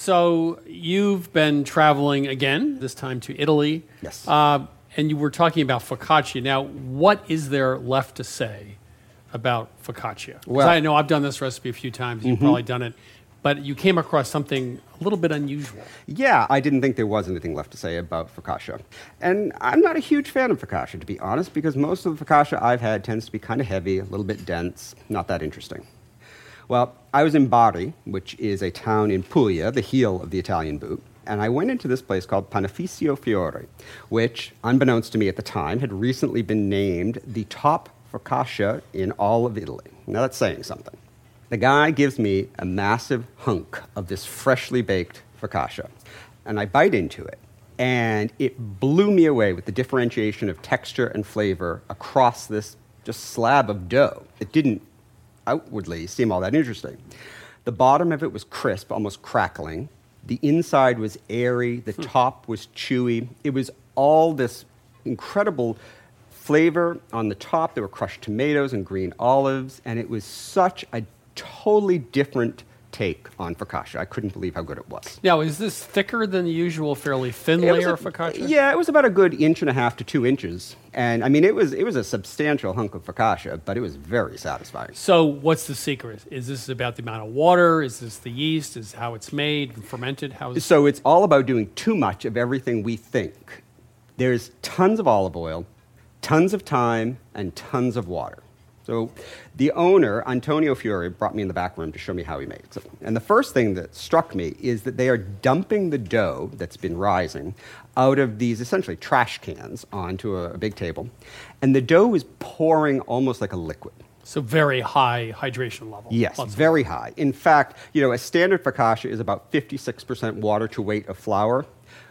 [SPEAKER 1] So you've been traveling again, this time to Italy.
[SPEAKER 2] Yes.
[SPEAKER 1] Uh, and you were talking about focaccia. Now, what is there left to say about focaccia? 'Cause
[SPEAKER 2] Well-
[SPEAKER 1] I know I've done this recipe a few times. You've
[SPEAKER 2] Mhm.
[SPEAKER 1] probably done it. But you came across something a little bit unusual.
[SPEAKER 2] Yeah, I didn't think there was anything left to say about focaccia. And I'm not a huge fan of focaccia, to be honest, because most of the focaccia I've had tends to be kind of heavy, a little bit dense, not that interesting. Well, I was in Bari, which is a town in Puglia, the heel of the Italian boot, and I went into this place called Panificio Fiore, which, unbeknownst to me at the time, had recently been named the top focaccia in all of Italy. Now that's saying something. The guy gives me a massive hunk of this freshly baked focaccia, and I bite into it, and it blew me away with the differentiation of texture and flavor across this just slab of dough. It didn't outwardly seem all that interesting. The bottom of it was crisp, almost crackling. The inside was airy. The top was chewy. It was all this incredible flavor on the top. There were crushed tomatoes and green olives, and it was such a totally different take on focaccia. I couldn't believe how good it was.
[SPEAKER 1] Now, is this thicker than the usual fairly thin
[SPEAKER 2] It was
[SPEAKER 1] layer
[SPEAKER 2] a-
[SPEAKER 1] of focaccia?
[SPEAKER 2] Yeah, it was about a good inch and a half to two inches. And I mean, it was it was a substantial hunk of focaccia, but it was very satisfying.
[SPEAKER 1] So what's the secret? Is this about the amount of water? Is this the yeast? Is how it's made, fermented? How is
[SPEAKER 2] So it's all about doing too much of everything we think. There's tons of olive oil, tons of thyme, and tons of water. So the owner, Antonio Fiore, brought me in the back room to show me how he makes it. And the first thing that struck me is that they are dumping the dough that's been rising out of these essentially trash cans onto a, a big table. And the dough is pouring almost like a liquid.
[SPEAKER 1] So very high hydration level.
[SPEAKER 2] Yes,
[SPEAKER 1] Lots of-
[SPEAKER 2] very high. In fact, you know, a standard focaccia is about fifty-six percent water to weight of flour.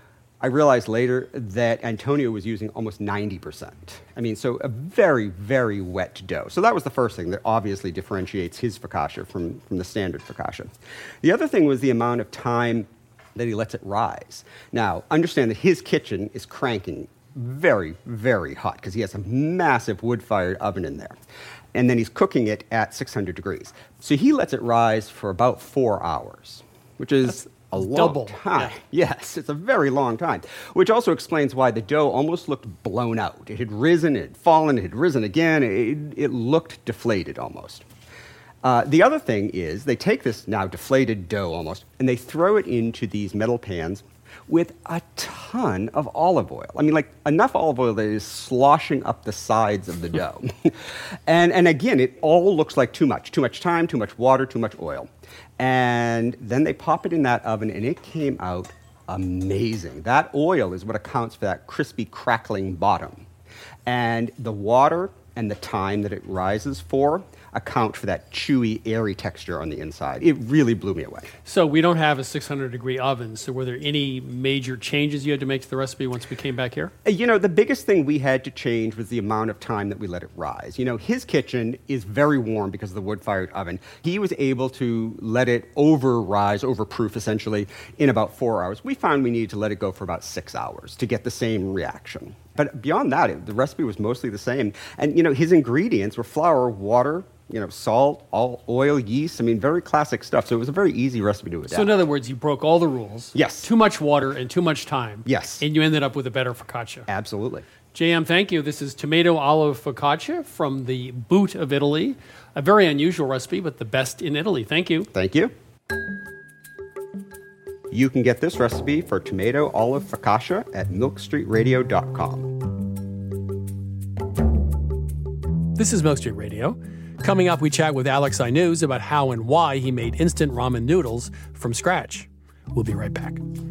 [SPEAKER 2] I realized later that Antonio was using almost ninety percent. I mean, so a very, very wet dough. So that was the first thing that obviously differentiates his focaccia from, from the standard focaccia. The other thing was the amount of time that he lets it rise. Now, understand that his kitchen is cranking very, very hot because he has a massive wood-fired oven in there. And then he's cooking it at six hundred degrees. So he lets it rise for about four hours, which is a long
[SPEAKER 1] double,
[SPEAKER 2] time. Yes, it's a very long time, which also explains why the dough almost looked blown out. It had risen, it had fallen, it had risen again. It, it looked deflated almost. Uh, the other thing is they take this now deflated dough almost, and they throw it into these metal pans with a ton of olive oil. I mean, like enough olive oil that is sloshing up the sides of the dough. and, and again, it all looks like too much. Too much time, too much water, too much oil. And then they pop it in that oven, and it came out amazing. That oil is what accounts for that crispy, crackling bottom. And the water and the time that it rises for account for that chewy, airy texture on the inside. It really blew me away.
[SPEAKER 1] So we don't have a six hundred degree oven. So were there any major changes you had to make to the recipe once we came back here?
[SPEAKER 2] You know, the biggest thing we had to change was the amount of time that we let it rise. You know, his kitchen is very warm because of the wood-fired oven. He was able to let it over-rise, overproof essentially, in about four hours. We found we needed to let it go for about six hours to get the same reaction. But beyond that, it, the recipe was mostly the same. And, you know, his ingredients were flour, water, you know, salt, all oil, yeast. I mean, very classic stuff. So it was a very easy recipe to adapt.
[SPEAKER 1] So in other words, you broke all the rules.
[SPEAKER 2] Yes.
[SPEAKER 1] Too much water and too much time.
[SPEAKER 2] Yes.
[SPEAKER 1] And you ended up with a better focaccia.
[SPEAKER 2] Absolutely.
[SPEAKER 1] J M, thank you. This is tomato olive focaccia from the boot of Italy. A very unusual recipe, but the best in Italy. Thank you.
[SPEAKER 2] Thank you. You can get this recipe for tomato olive focaccia at milk street radio dot com.
[SPEAKER 1] This is Milk Street Radio. Coming up, we chat with Alex Inuz about how and why he made instant ramen noodles from scratch. We'll be right back.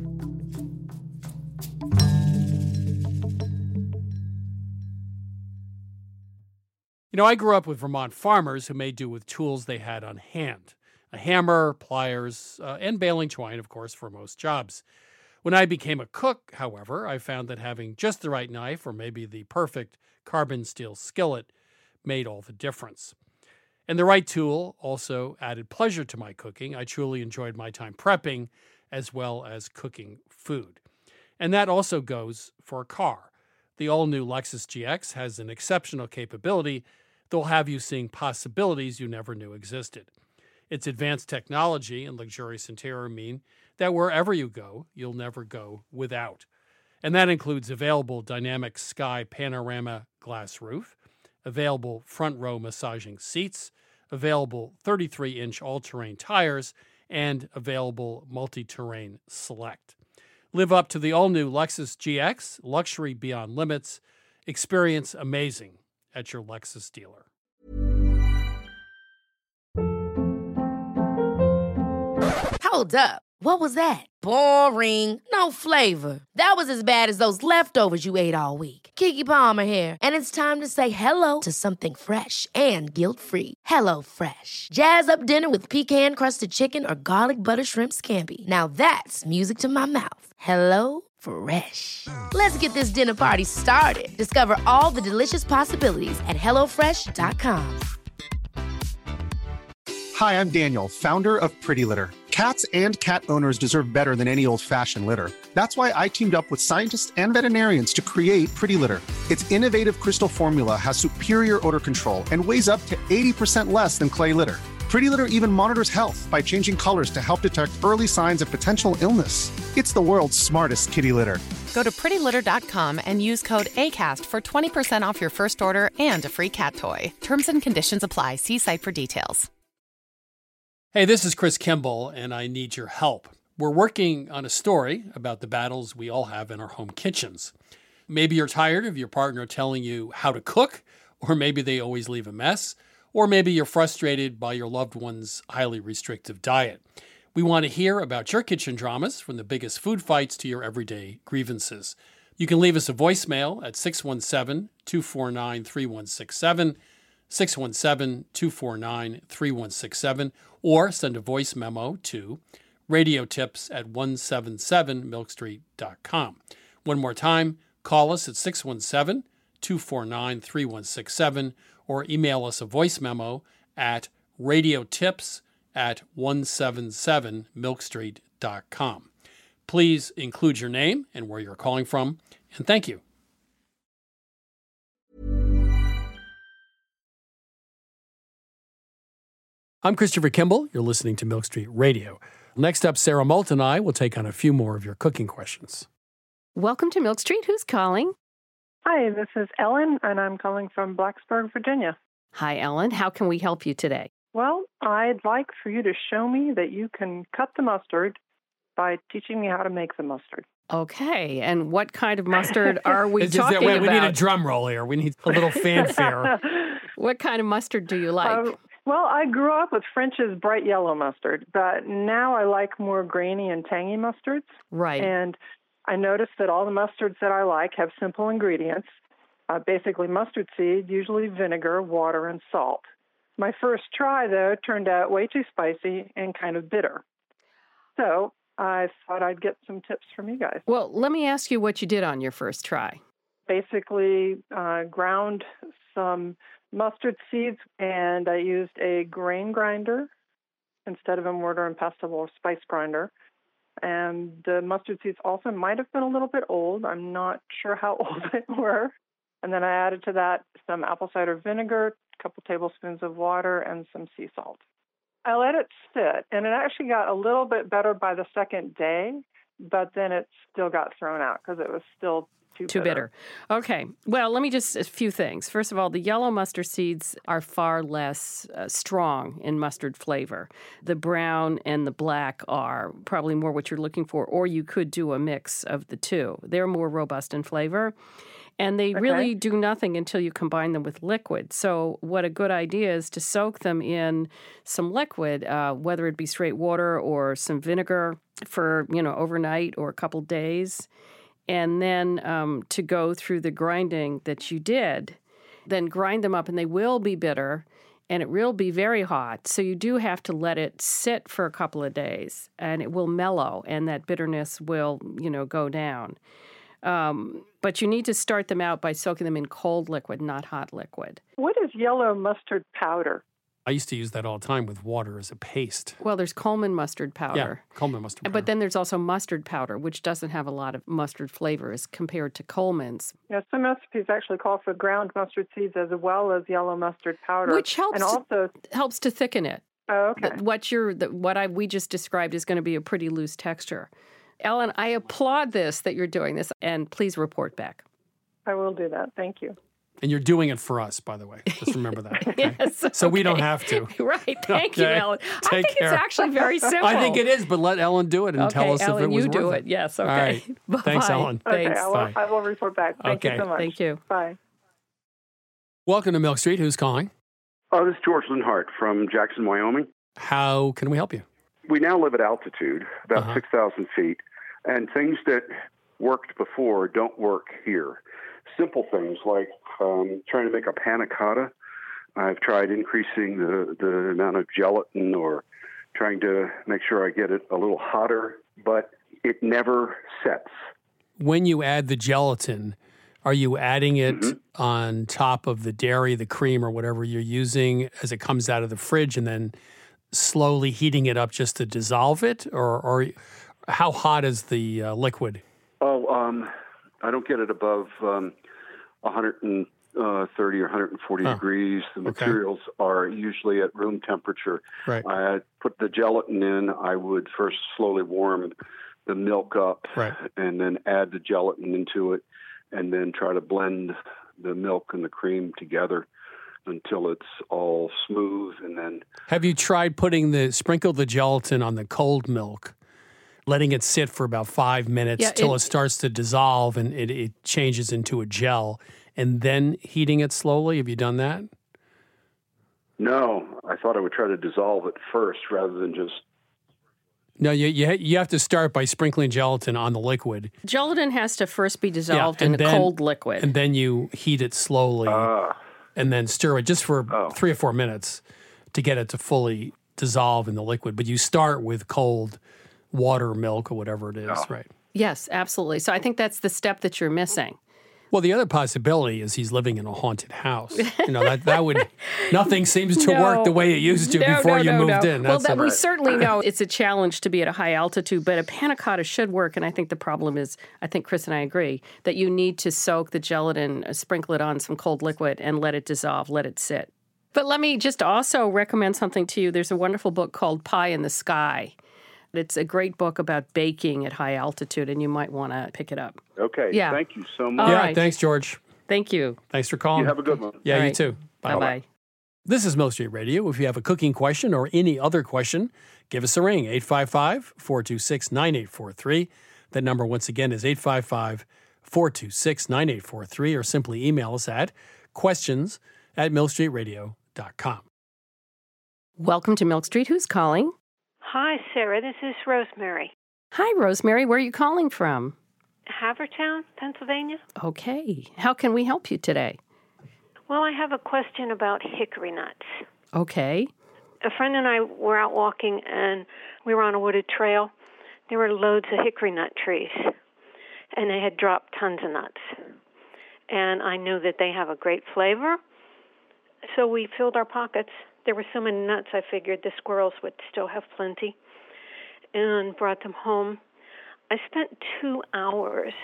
[SPEAKER 1] You know, I grew up with Vermont farmers who made do with tools they had on hand. A hammer, pliers, uh, and baling twine, of course, for most jobs. When I became a cook, however, I found that having just the right knife or maybe the perfect carbon steel skillet made all the difference. And the right tool also added pleasure to my cooking. I truly enjoyed my time prepping as well as cooking food. And that also goes for a car. The all-new Lexus G X has an exceptional capability that will have you seeing possibilities you never knew existed. Its advanced technology and luxurious interior mean that wherever you go, you'll never go without. And that includes available dynamic sky panorama glass roof, available front row massaging seats, available thirty-three inch all-terrain tires, and available multi-terrain select. Live up to the all-new Lexus G X, luxury beyond limits. Experience amazing at your Lexus dealer.
[SPEAKER 3] Hold up. What was that? Boring. No flavor. That was as bad as those leftovers you ate all week. Keke Palmer here, and it's time to say hello to something fresh and guilt-free. Hello Fresh. Jazz up dinner with pecan-crusted chicken or garlic butter shrimp scampi. Now that's music to my mouth. Hello Fresh. Let's get this dinner party started. Discover all the delicious possibilities at hello fresh dot com.
[SPEAKER 4] Hi, I'm Daniel, founder of Pretty Litter. Cats and cat owners deserve better than any old-fashioned litter. That's why I teamed up with scientists and veterinarians to create Pretty Litter. Its innovative crystal formula has superior odor control and weighs up to eighty percent less than clay litter. Pretty Litter even monitors health by changing colors to help detect early signs of potential illness. It's the world's smartest kitty litter.
[SPEAKER 5] Go to pretty litter dot com and use code ACAST for twenty percent off your first order and a free cat toy. Terms and conditions apply. See site for details.
[SPEAKER 1] Hey, this is Chris Kimball, and I need your help. We're working on a story about the battles we all have in our home kitchens. Maybe you're tired of your partner telling you how to cook, or maybe they always leave a mess, or maybe you're frustrated by your loved one's highly restrictive diet. We want to hear about your kitchen dramas, from the biggest food fights to your everyday grievances. You can leave us a voicemail at six one seven, two four nine, three one six seven, six one seven, two four nine, three one six seven, or send a voice memo to radiotips at one seven seven milk street dot com. One more time, call us at six one seven, two four nine, three one six seven, or email us a voice memo at radiotips at one seven seven milk street dot com. Please include your name and where you're calling from, and thank you. I'm Christopher Kimball. You're listening to Milk Street Radio. Next up, Sarah Malt and I will take on a few more of your cooking questions.
[SPEAKER 8] Welcome to Milk Street. Who's calling?
[SPEAKER 24] Hi, this is Ellen, and I'm calling from Blacksburg, Virginia.
[SPEAKER 8] Hi, Ellen. How can we help you today?
[SPEAKER 24] Well, I'd like for you to show me that you can cut the mustard by teaching me how to make the mustard.
[SPEAKER 8] Okay, and what kind of mustard are we
[SPEAKER 1] It's just
[SPEAKER 8] talking
[SPEAKER 1] that we,
[SPEAKER 8] about?
[SPEAKER 1] we need a drum roll here. We need a little fanfare.
[SPEAKER 8] What kind of mustard do you like?
[SPEAKER 24] Uh, well, I grew up with French's bright yellow mustard, but now I like more grainy and tangy mustards.
[SPEAKER 8] Right.
[SPEAKER 24] And I noticed that all the mustards that I like have simple ingredients, uh, basically mustard seed, usually vinegar, water, and salt. My first try, though, turned out way too spicy and kind of bitter. So I thought I'd get some tips from you guys.
[SPEAKER 8] Well, let me ask you what you did on your first try.
[SPEAKER 24] Basically, uh, ground some mustard seeds, and I used a grain grinder instead of a mortar and pestle or spice grinder. And the mustard seeds also might have been a little bit old. I'm not sure how old they were. And then I added to that some apple cider vinegar, a couple tablespoons of water, and some sea salt. I let it sit, and it actually got a little bit better by the second day, but then it still got thrown out because it was still too,
[SPEAKER 8] Too bitter. bitter. Okay. Well, let me just, a few things. First of all, the yellow mustard seeds are far less uh, strong in mustard flavor. The brown and the black are probably more what you're looking for, or you could do a mix of the two. They're more robust in flavor. And they
[SPEAKER 24] Okay.
[SPEAKER 8] really do nothing until you combine them with liquid. So what a good idea is to soak them in some liquid, uh, whether it be straight water or some vinegar for, you know, overnight or a couple days. And then um, to go through the grinding that you did, then grind them up, and they will be bitter, and it will be very hot. So you do have to let it sit for a couple of days, and it will mellow, and that bitterness will, you know, go down. Um, but you need to start them out by soaking them in cold liquid, not hot liquid.
[SPEAKER 24] What is yellow mustard powder?
[SPEAKER 1] I used to use that all the time with water as a paste.
[SPEAKER 8] Well, there's Coleman mustard powder.
[SPEAKER 1] Yeah, Coleman mustard powder.
[SPEAKER 8] But then there's also mustard powder, which doesn't have a lot of mustard flavor as compared to Coleman's.
[SPEAKER 24] Yeah, some recipes actually call for ground mustard seeds as well as yellow mustard powder,
[SPEAKER 8] Which helps
[SPEAKER 24] and also
[SPEAKER 8] to, helps to thicken it.
[SPEAKER 24] Oh, okay.
[SPEAKER 8] The- What you're, the, what I we just described is going to be a pretty loose texture. Ellen, I applaud this that you're doing this, and please report back.
[SPEAKER 24] I will do that. Thank you.
[SPEAKER 1] And you're doing it for us, by the way. Just remember that. Okay?
[SPEAKER 8] Yes,
[SPEAKER 1] So we
[SPEAKER 8] okay.
[SPEAKER 1] don't have to.
[SPEAKER 8] Right. Thank you,
[SPEAKER 1] Okay?
[SPEAKER 8] Ellen. I
[SPEAKER 1] Take
[SPEAKER 8] think
[SPEAKER 1] care.
[SPEAKER 8] it's actually very simple.
[SPEAKER 1] I think it is, but let Ellen do it and
[SPEAKER 8] Okay,
[SPEAKER 1] tell us
[SPEAKER 8] Ellen,
[SPEAKER 1] if it was
[SPEAKER 8] you do
[SPEAKER 1] worth
[SPEAKER 8] it. Yes, okay.
[SPEAKER 1] All right.
[SPEAKER 8] Bye-bye.
[SPEAKER 1] Thanks, Ellen.
[SPEAKER 24] Okay,
[SPEAKER 8] Thanks.
[SPEAKER 24] I will,
[SPEAKER 1] Bye.
[SPEAKER 24] I will report back. Thank
[SPEAKER 1] Okay.
[SPEAKER 24] you so much.
[SPEAKER 8] Thank you.
[SPEAKER 24] Bye.
[SPEAKER 1] Welcome to Milk Street. Who's calling?
[SPEAKER 7] Oh, this is George Lindhart from Jackson, Wyoming.
[SPEAKER 1] How can we help you?
[SPEAKER 7] We now live at altitude, about
[SPEAKER 1] Uh-huh.
[SPEAKER 7] six thousand feet, and things that worked before don't work here. Simple things like um, trying to make a panna cotta. I've tried increasing the, the amount of gelatin or trying to make sure I get it a little hotter, but it never sets.
[SPEAKER 1] When you add the gelatin, are you adding it
[SPEAKER 7] Mm-hmm.
[SPEAKER 1] on top of the dairy, the cream, or whatever you're using as it comes out of the fridge and then slowly heating it up just to dissolve it? Or, or how hot is the uh, liquid?
[SPEAKER 7] Oh, um, I don't get it above um, one hundred thirty or one hundred forty
[SPEAKER 1] Oh,
[SPEAKER 7] degrees. The
[SPEAKER 1] okay.
[SPEAKER 7] materials are usually at room temperature.
[SPEAKER 1] Right.
[SPEAKER 7] I put the gelatin in. I would first slowly warm the milk up
[SPEAKER 1] Right.
[SPEAKER 7] and then add the gelatin into it and then try to blend the milk and the cream together until it's all smooth. And then
[SPEAKER 1] Have you tried putting the, sprinkle the gelatin on the cold milk, letting it sit for about five minutes
[SPEAKER 8] Yeah,
[SPEAKER 1] till
[SPEAKER 8] it-
[SPEAKER 1] it, starts to dissolve and it, it changes into a gel, and then heating it slowly? Have you done that?
[SPEAKER 7] no, I thought I would try to dissolve it first rather than just
[SPEAKER 1] No, you, you, ha- you have to start by sprinkling gelatin on the liquid.
[SPEAKER 8] Gelatin has to first be dissolved
[SPEAKER 1] and
[SPEAKER 8] in a
[SPEAKER 1] then-
[SPEAKER 8] cold liquid.
[SPEAKER 1] And then you heat it slowly
[SPEAKER 7] Ah.
[SPEAKER 1] and then stir it just for
[SPEAKER 7] Oh.
[SPEAKER 1] three or four minutes to get it to fully dissolve in the liquid. But you start with cold water, milk, or whatever it is,
[SPEAKER 7] Oh.
[SPEAKER 1] right?
[SPEAKER 8] Yes, absolutely. So I think that's the step that you're missing.
[SPEAKER 1] Well, the other possibility is he's living in a haunted house. You know, that, that would, nothing seems to work
[SPEAKER 8] No.
[SPEAKER 1] the way it used to
[SPEAKER 8] No,
[SPEAKER 1] before
[SPEAKER 8] no,
[SPEAKER 1] you
[SPEAKER 8] no,
[SPEAKER 1] moved
[SPEAKER 8] no.
[SPEAKER 1] in.
[SPEAKER 8] Well,
[SPEAKER 1] That's
[SPEAKER 8] that
[SPEAKER 1] a-
[SPEAKER 8] we certainly know it's a challenge to be at a high altitude, but a panna cotta should work. And I think the problem is, I think Chris and I agree, that you need to soak the gelatin, uh, sprinkle it on some cold liquid, and let it dissolve, let it sit. But let me just also recommend something to you. There's a wonderful book called Pie in the Sky. It's a great book about baking at high altitude, and you might want to pick it up.
[SPEAKER 7] Okay.
[SPEAKER 8] Yeah.
[SPEAKER 7] Thank you so much.
[SPEAKER 8] All
[SPEAKER 1] yeah,
[SPEAKER 8] right.
[SPEAKER 1] thanks, George.
[SPEAKER 8] Thank you.
[SPEAKER 1] Thanks for calling.
[SPEAKER 7] You have a good one.
[SPEAKER 1] Yeah,
[SPEAKER 8] All
[SPEAKER 1] you
[SPEAKER 8] right.
[SPEAKER 1] too. Bye.
[SPEAKER 8] Bye-bye.
[SPEAKER 1] This is Milk Street Radio. If you have a cooking question or any other question, give us a ring, eight five five, four two six, nine eight four three. That number, once again, is eight five five, four two six, nine eight four three, or simply email us at questions at milk street radio dot com.
[SPEAKER 8] Welcome to Milk Street. Who's calling?
[SPEAKER 9] Hi, Sarah. This is Rosemary.
[SPEAKER 8] Hi, Rosemary. Where are you calling from?
[SPEAKER 9] Havertown, Pennsylvania.
[SPEAKER 8] Okay. How can we help you today?
[SPEAKER 9] Well, I have a question about hickory nuts.
[SPEAKER 8] Okay.
[SPEAKER 9] A friend and I were out walking, and we were on a wooded trail. There were loads of hickory nut trees, and they had dropped tons of nuts. And I knew that they have a great flavor, so we filled our pockets. There were so many nuts, I figured the squirrels would still have plenty, and brought them home. I spent two hours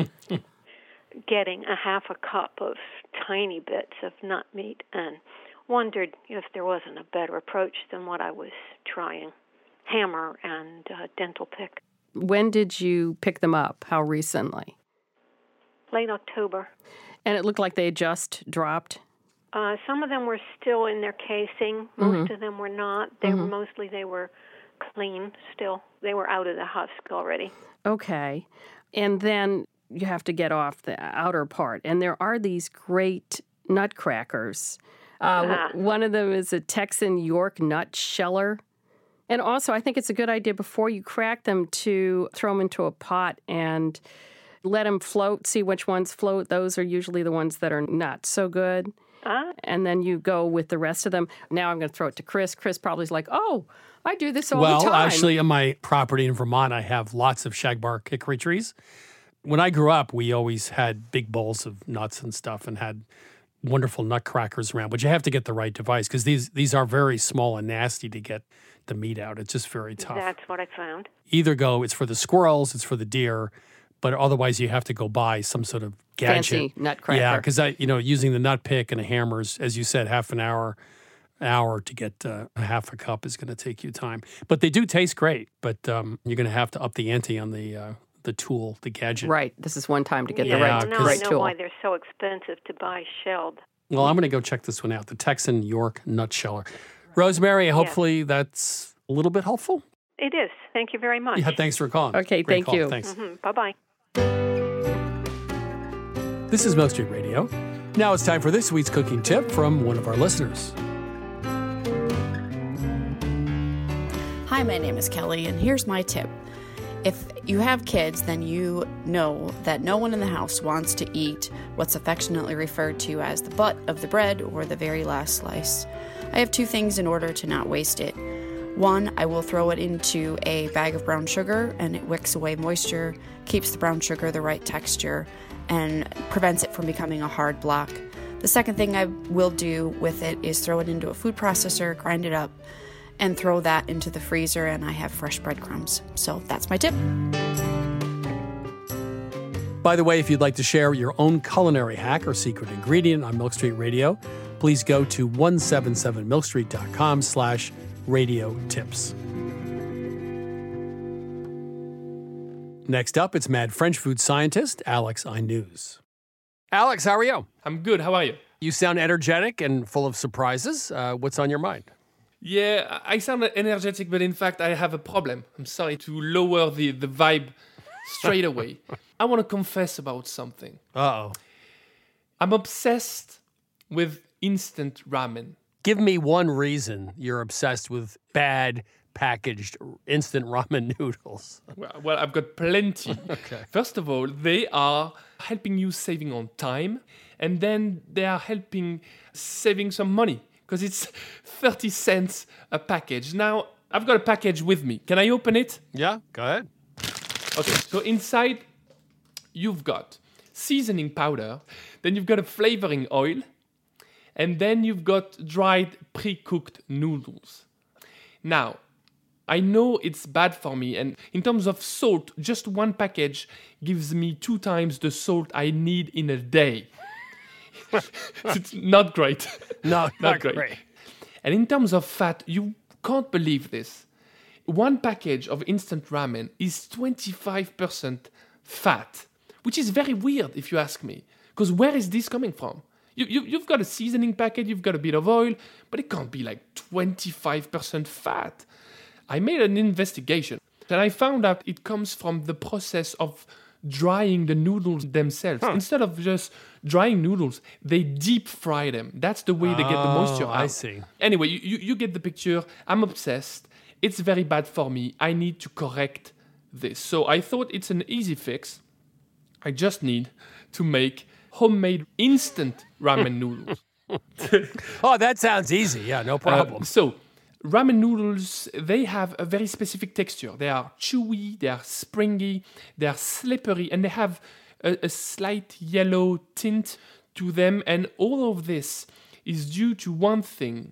[SPEAKER 9] getting a half a cup of tiny bits of nut meat and wondered if there wasn't a better approach than what I was trying. Hammer and uh, dental pick.
[SPEAKER 8] When did you pick them up? How recently?
[SPEAKER 9] Late October.
[SPEAKER 8] And it looked like they had just dropped?
[SPEAKER 9] Uh, some of them were still in their casing. Most
[SPEAKER 8] Mm-hmm.
[SPEAKER 9] of them were not. They
[SPEAKER 8] Mm-hmm.
[SPEAKER 9] were mostly they were clean still. They were out of the husk already.
[SPEAKER 8] Okay. And then you have to get off the outer part. And there are these great nutcrackers. Uh, w-
[SPEAKER 9] Ah.
[SPEAKER 8] One of them is a Texan York nut sheller. And also, I think it's a good idea before you crack them to throw them into a pot and let them float, see which ones float. Those are usually the ones that are not so good.
[SPEAKER 9] Ah.
[SPEAKER 8] And then you go with the rest of them. Now I'm going to throw it to Chris. Chris probably is like, oh, I do this all
[SPEAKER 1] well,
[SPEAKER 8] the time.
[SPEAKER 1] actually, on my property in Vermont, I have lots of shagbark hickory trees. When I grew up, we always had big bowls of nuts and stuff and had wonderful nutcrackers around. But you have to get the right device because these, these are very small and nasty to get the meat out. It's just very tough.
[SPEAKER 9] That's what I found.
[SPEAKER 1] Either go, it's for the squirrels, it's for the deer, but otherwise you have to go buy some sort of gadget.
[SPEAKER 8] Fancy nutcracker.
[SPEAKER 1] Yeah, because I, you know, using the nut pick and a hammer's, as you said, half an hour, hour to get uh, a half a cup is going to take you time. But they do taste great. But um, you're going to have to up the ante on the uh, the tool, the gadget.
[SPEAKER 8] Right. This is one time to get
[SPEAKER 9] yeah,
[SPEAKER 8] the right,
[SPEAKER 9] now
[SPEAKER 8] the right
[SPEAKER 9] I know
[SPEAKER 8] tool.
[SPEAKER 9] why they're so expensive to buy shelled.
[SPEAKER 1] Well, I'm going to go check this one out. The Texan York Nut Sheller. Rosemary, hopefully that's a little bit helpful.
[SPEAKER 9] It is. Thank you very much.
[SPEAKER 1] Yeah, thanks for calling.
[SPEAKER 8] Okay,
[SPEAKER 1] Great
[SPEAKER 8] thank
[SPEAKER 1] call.
[SPEAKER 8] you.
[SPEAKER 1] Thanks.
[SPEAKER 9] Mm-hmm. Bye-bye.
[SPEAKER 1] This is Milk Street Radio. Now it's time for this week's cooking tip from one of our listeners.
[SPEAKER 10] Hi, my name is Kelly, and here's my tip. If you have kids, then you know that no one in the house wants to eat what's affectionately referred to as the butt of the bread or the very last slice. I have two things in order to not waste it. One, I will throw it into a bag of brown sugar, and it wicks away moisture, keeps the brown sugar the right texture, and prevents it from becoming a hard block. The second thing I will do with it is throw it into a food processor, grind it up, and throw that into the freezer, and I have fresh breadcrumbs. So that's my tip.
[SPEAKER 1] By the way, if you'd like to share your own culinary hack or secret ingredient on Milk Street Radio, please go to one seventy-seven milk street dot com slash radio tips. Next up, it's Mad French food scientist Alex Inuz. Alex, how are you?
[SPEAKER 11] I'm good. How are you?
[SPEAKER 1] You sound energetic and full of surprises. Uh, what's on your mind?
[SPEAKER 11] Yeah, I sound energetic, but in fact, I have a problem. I'm sorry to lower the, the vibe straight away. I want to confess about something.
[SPEAKER 1] Uh-oh.
[SPEAKER 11] I'm obsessed with instant ramen.
[SPEAKER 1] Give me one reason you're obsessed with bad packaged instant ramen noodles.
[SPEAKER 11] Well, well I've got plenty.
[SPEAKER 1] Okay.
[SPEAKER 11] First of all, they are helping you saving on time, and then they are helping saving some money because it's thirty cents a package. Now, I've got a package with me. Can I open it?
[SPEAKER 1] Yeah, go ahead.
[SPEAKER 11] Okay, so inside, you've got seasoning powder, then you've got a flavoring oil, and then you've got dried pre-cooked noodles. Now, I know it's bad for me, and in terms of salt, just one package gives me two times the salt I need in a day. It's not great.
[SPEAKER 1] No,
[SPEAKER 11] not,
[SPEAKER 1] not
[SPEAKER 11] great.
[SPEAKER 1] great.
[SPEAKER 11] And in terms of fat, you can't believe this. One package of instant ramen is twenty-five percent fat, which is very weird if you ask me. Because where is this coming from? You, you, you've got a seasoning packet, you've got a bit of oil, but it can't be like twenty-five percent fat. I made an investigation, and I found out it comes from the process of drying the noodles themselves.
[SPEAKER 1] Huh.
[SPEAKER 11] Instead of just drying noodles, they deep fry them. That's the way they get the moisture
[SPEAKER 1] Oh,
[SPEAKER 11] out.
[SPEAKER 1] I see.
[SPEAKER 11] Anyway, you, you, you get the picture. I'm obsessed. It's very bad for me. I need to correct this. So I thought it's an easy fix. I just need to make homemade instant ramen noodles.
[SPEAKER 1] Oh, that sounds easy. Yeah, no problem.
[SPEAKER 11] Uh, so, ramen noodles, they have a very specific texture. They are chewy, they are springy, they are slippery, and they have a, a slight yellow tint to them. And all of this is due to one thing,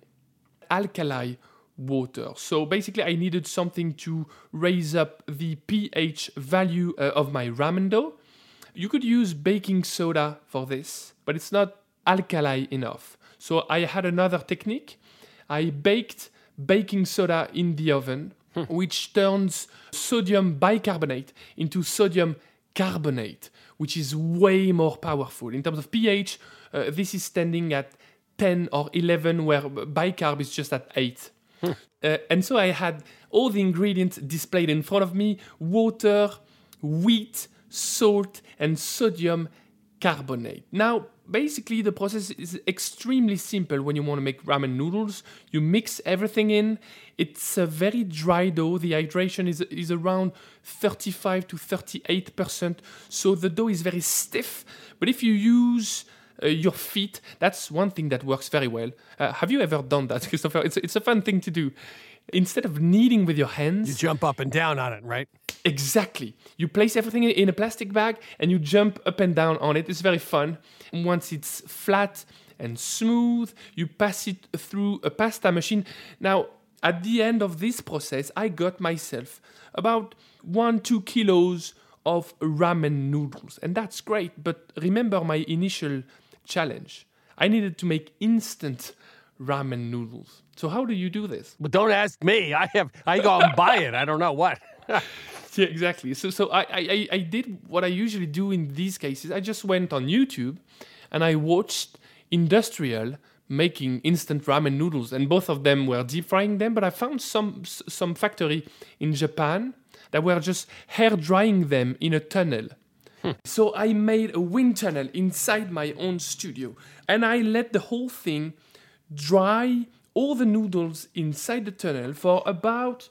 [SPEAKER 11] alkali water. So basically, I needed something to raise up the pH value uh, of my ramen dough. You could use baking soda for this, but it's not alkali enough. So I had another technique. I baked baking soda in the oven, hmm. which turns sodium bicarbonate into sodium carbonate, which is way more powerful. In terms of pH, uh, this is standing at ten or eleven, where bicarb is just at eight. Hmm. Uh, and so I had all the ingredients displayed in front of me: water, wheat, salt, and sodium carbonate. Now, basically, the process is extremely simple when you want to make ramen noodles. You mix everything in. It's a very dry dough. The hydration is, is around thirty-five to thirty-eight percent. So the dough is very stiff. But if you use uh, your feet, that's one thing that works very well. Uh, have you ever done that, Christopher? It's, it's a fun thing to do. Instead of kneading with your hands...
[SPEAKER 1] You jump up and down on it, right?
[SPEAKER 11] Exactly. You place everything in a plastic bag and you jump up and down on it. It's very fun. Once it's flat and smooth, you pass it through a pasta machine. Now, at the end of this process, I got myself about one, two kilos of ramen noodles. And that's great. But remember my initial challenge. I needed to make instant ramen noodles. So how do you do this?
[SPEAKER 1] Well, don't ask me. I have. I go and buy it. I don't know what.
[SPEAKER 11] Yeah, exactly. So, so I, I, I did what I usually do in these cases. I just went on YouTube and I watched Industrial making instant ramen noodles, and both of them were deep frying them. But I found some some factory in Japan that were just hair drying them in a tunnel. Hmm. So I made a wind tunnel inside my own studio, and I let the whole thing dry all the noodles inside the tunnel for about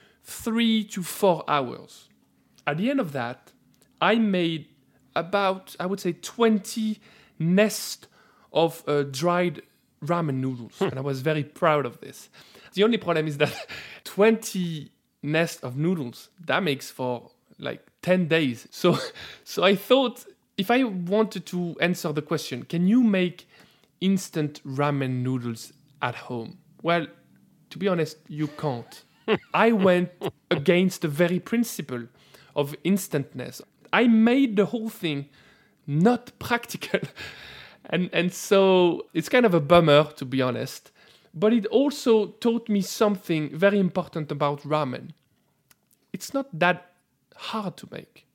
[SPEAKER 11] three to four hours. At the end of that, I made about, I would say, twenty nests of uh, dried ramen noodles. Hmm. And I was very proud of this. The only problem is that twenty nests of noodles, that makes for like ten days. So, so I thought, if I wanted to answer the question, can you make instant ramen noodles at home? Well, to be honest, you can't. I went against the very principle of instantness. I made the whole thing not practical. And, and so it's kind of a bummer, to be honest. But it also taught me something very important about ramen. It's not that hard to make.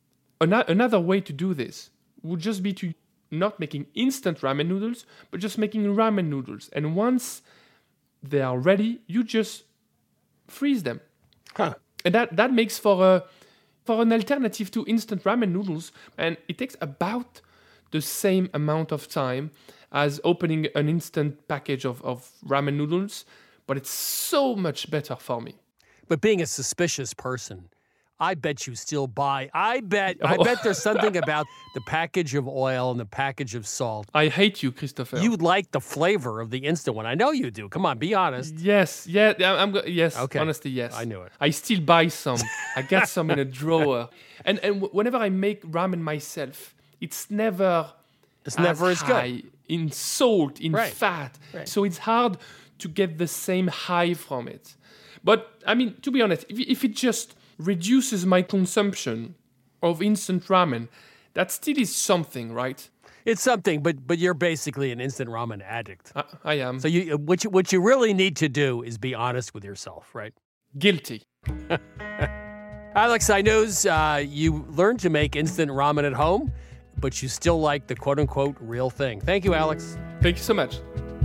[SPEAKER 11] An- another way to do this would just be to not making instant ramen noodles, but just making ramen noodles. And once they are ready, you just freeze them. Huh. And that, that makes for a for an alternative to instant ramen noodles. And it takes about the same amount of time as opening an instant package of, of ramen noodles, but it's so much better for me.
[SPEAKER 1] But being a suspicious person, I bet you still buy. I bet. I bet there's something about the package of oil and the package of salt.
[SPEAKER 11] I hate you, Christopher.
[SPEAKER 1] You like the flavor of the instant one. I know you do. Come on, be honest.
[SPEAKER 11] Yes. Yeah. I'm. Go- yes.
[SPEAKER 1] Okay.
[SPEAKER 11] Honestly, yes.
[SPEAKER 1] I knew it.
[SPEAKER 11] I still buy some. I got some in a drawer. And and w- whenever I make ramen myself, it's never.
[SPEAKER 1] It's never as
[SPEAKER 11] high
[SPEAKER 1] good
[SPEAKER 11] in salt, in
[SPEAKER 1] right.
[SPEAKER 11] fat.
[SPEAKER 1] Right.
[SPEAKER 11] So it's hard to get the same high from it. But I mean, to be honest, if, if it just reduces my consumption of instant ramen, that still is something, right?
[SPEAKER 1] It's something, but but you're basically an instant ramen addict.
[SPEAKER 11] I, I am.
[SPEAKER 1] So you what you what you really need to do is be honest with yourself, right?
[SPEAKER 11] Guilty.
[SPEAKER 1] Alex Aynouz, uh, you learned to make instant ramen at home, but you still like the quote-unquote real thing. Thank you, Alex.
[SPEAKER 11] Thank you so much.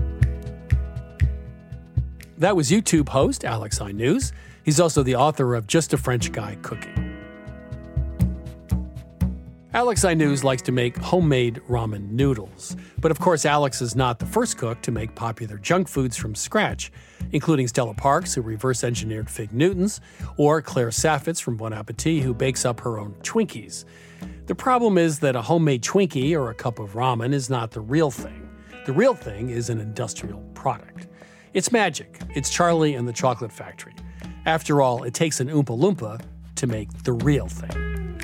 [SPEAKER 1] That was YouTube host Alex Aynouz. He's also the author of Just a French Guy Cooking. Alex Aynouz likes to make homemade ramen noodles. But of course, Alex is not the first cook to make popular junk foods from scratch, including Stella Parks, who reverse-engineered Fig Newtons, or Claire Saffitz from Bon Appetit, who bakes up her own Twinkies. The problem is that a homemade Twinkie or a cup of ramen is not the real thing. The real thing is an industrial product. It's magic. It's Charlie and the Chocolate Factory. After all, it takes an Oompa Loompa to make the real thing.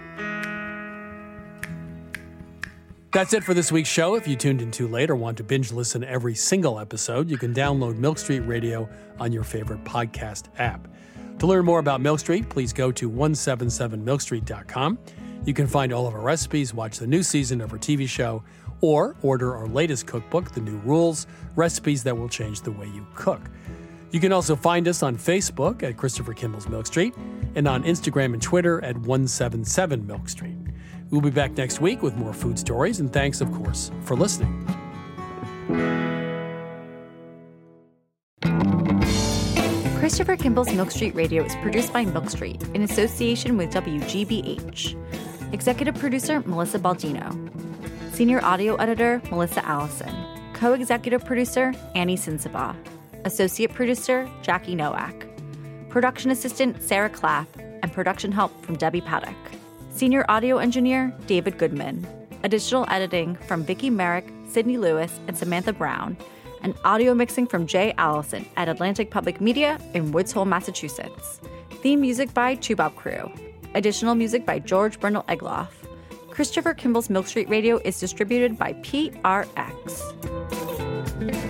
[SPEAKER 1] That's it for this week's show. If you tuned in too late or want to binge listen every single episode, you can download Milk Street Radio on your favorite podcast app. To learn more about Milk Street, please go to one seventy-seven milk street dot com. You can find all of our recipes, watch the new season of our T V show, or order our latest cookbook, The New Rules, Recipes That Will Change the Way You Cook. You can also find us on Facebook at Christopher Kimball's Milk Street and on Instagram and Twitter at one seventy-seven milk street. We'll be back next week with more food stories, and thanks, of course, for listening.
[SPEAKER 14] Christopher Kimball's Milk Street Radio is produced by Milk Street in association with W G B H. Executive producer, Melissa Baldino. Senior audio editor, Melissa Allison. Co-executive producer, Annie Sinsaba. Associate producer, Jackie Nowak. Production assistant, Sarah Clapp. And production help from Debbie Paddock. Senior audio engineer, David Goodman. Additional editing from Vicki Merrick, Sydney Lewis, and Samantha Brown. And audio mixing from Jay Allison at Atlantic Public Media in Woods Hole, Massachusetts. Theme music by Chubop Crew. Additional music by George Brindle Egloff. Christopher Kimball's Milk Street Radio is distributed by P R X.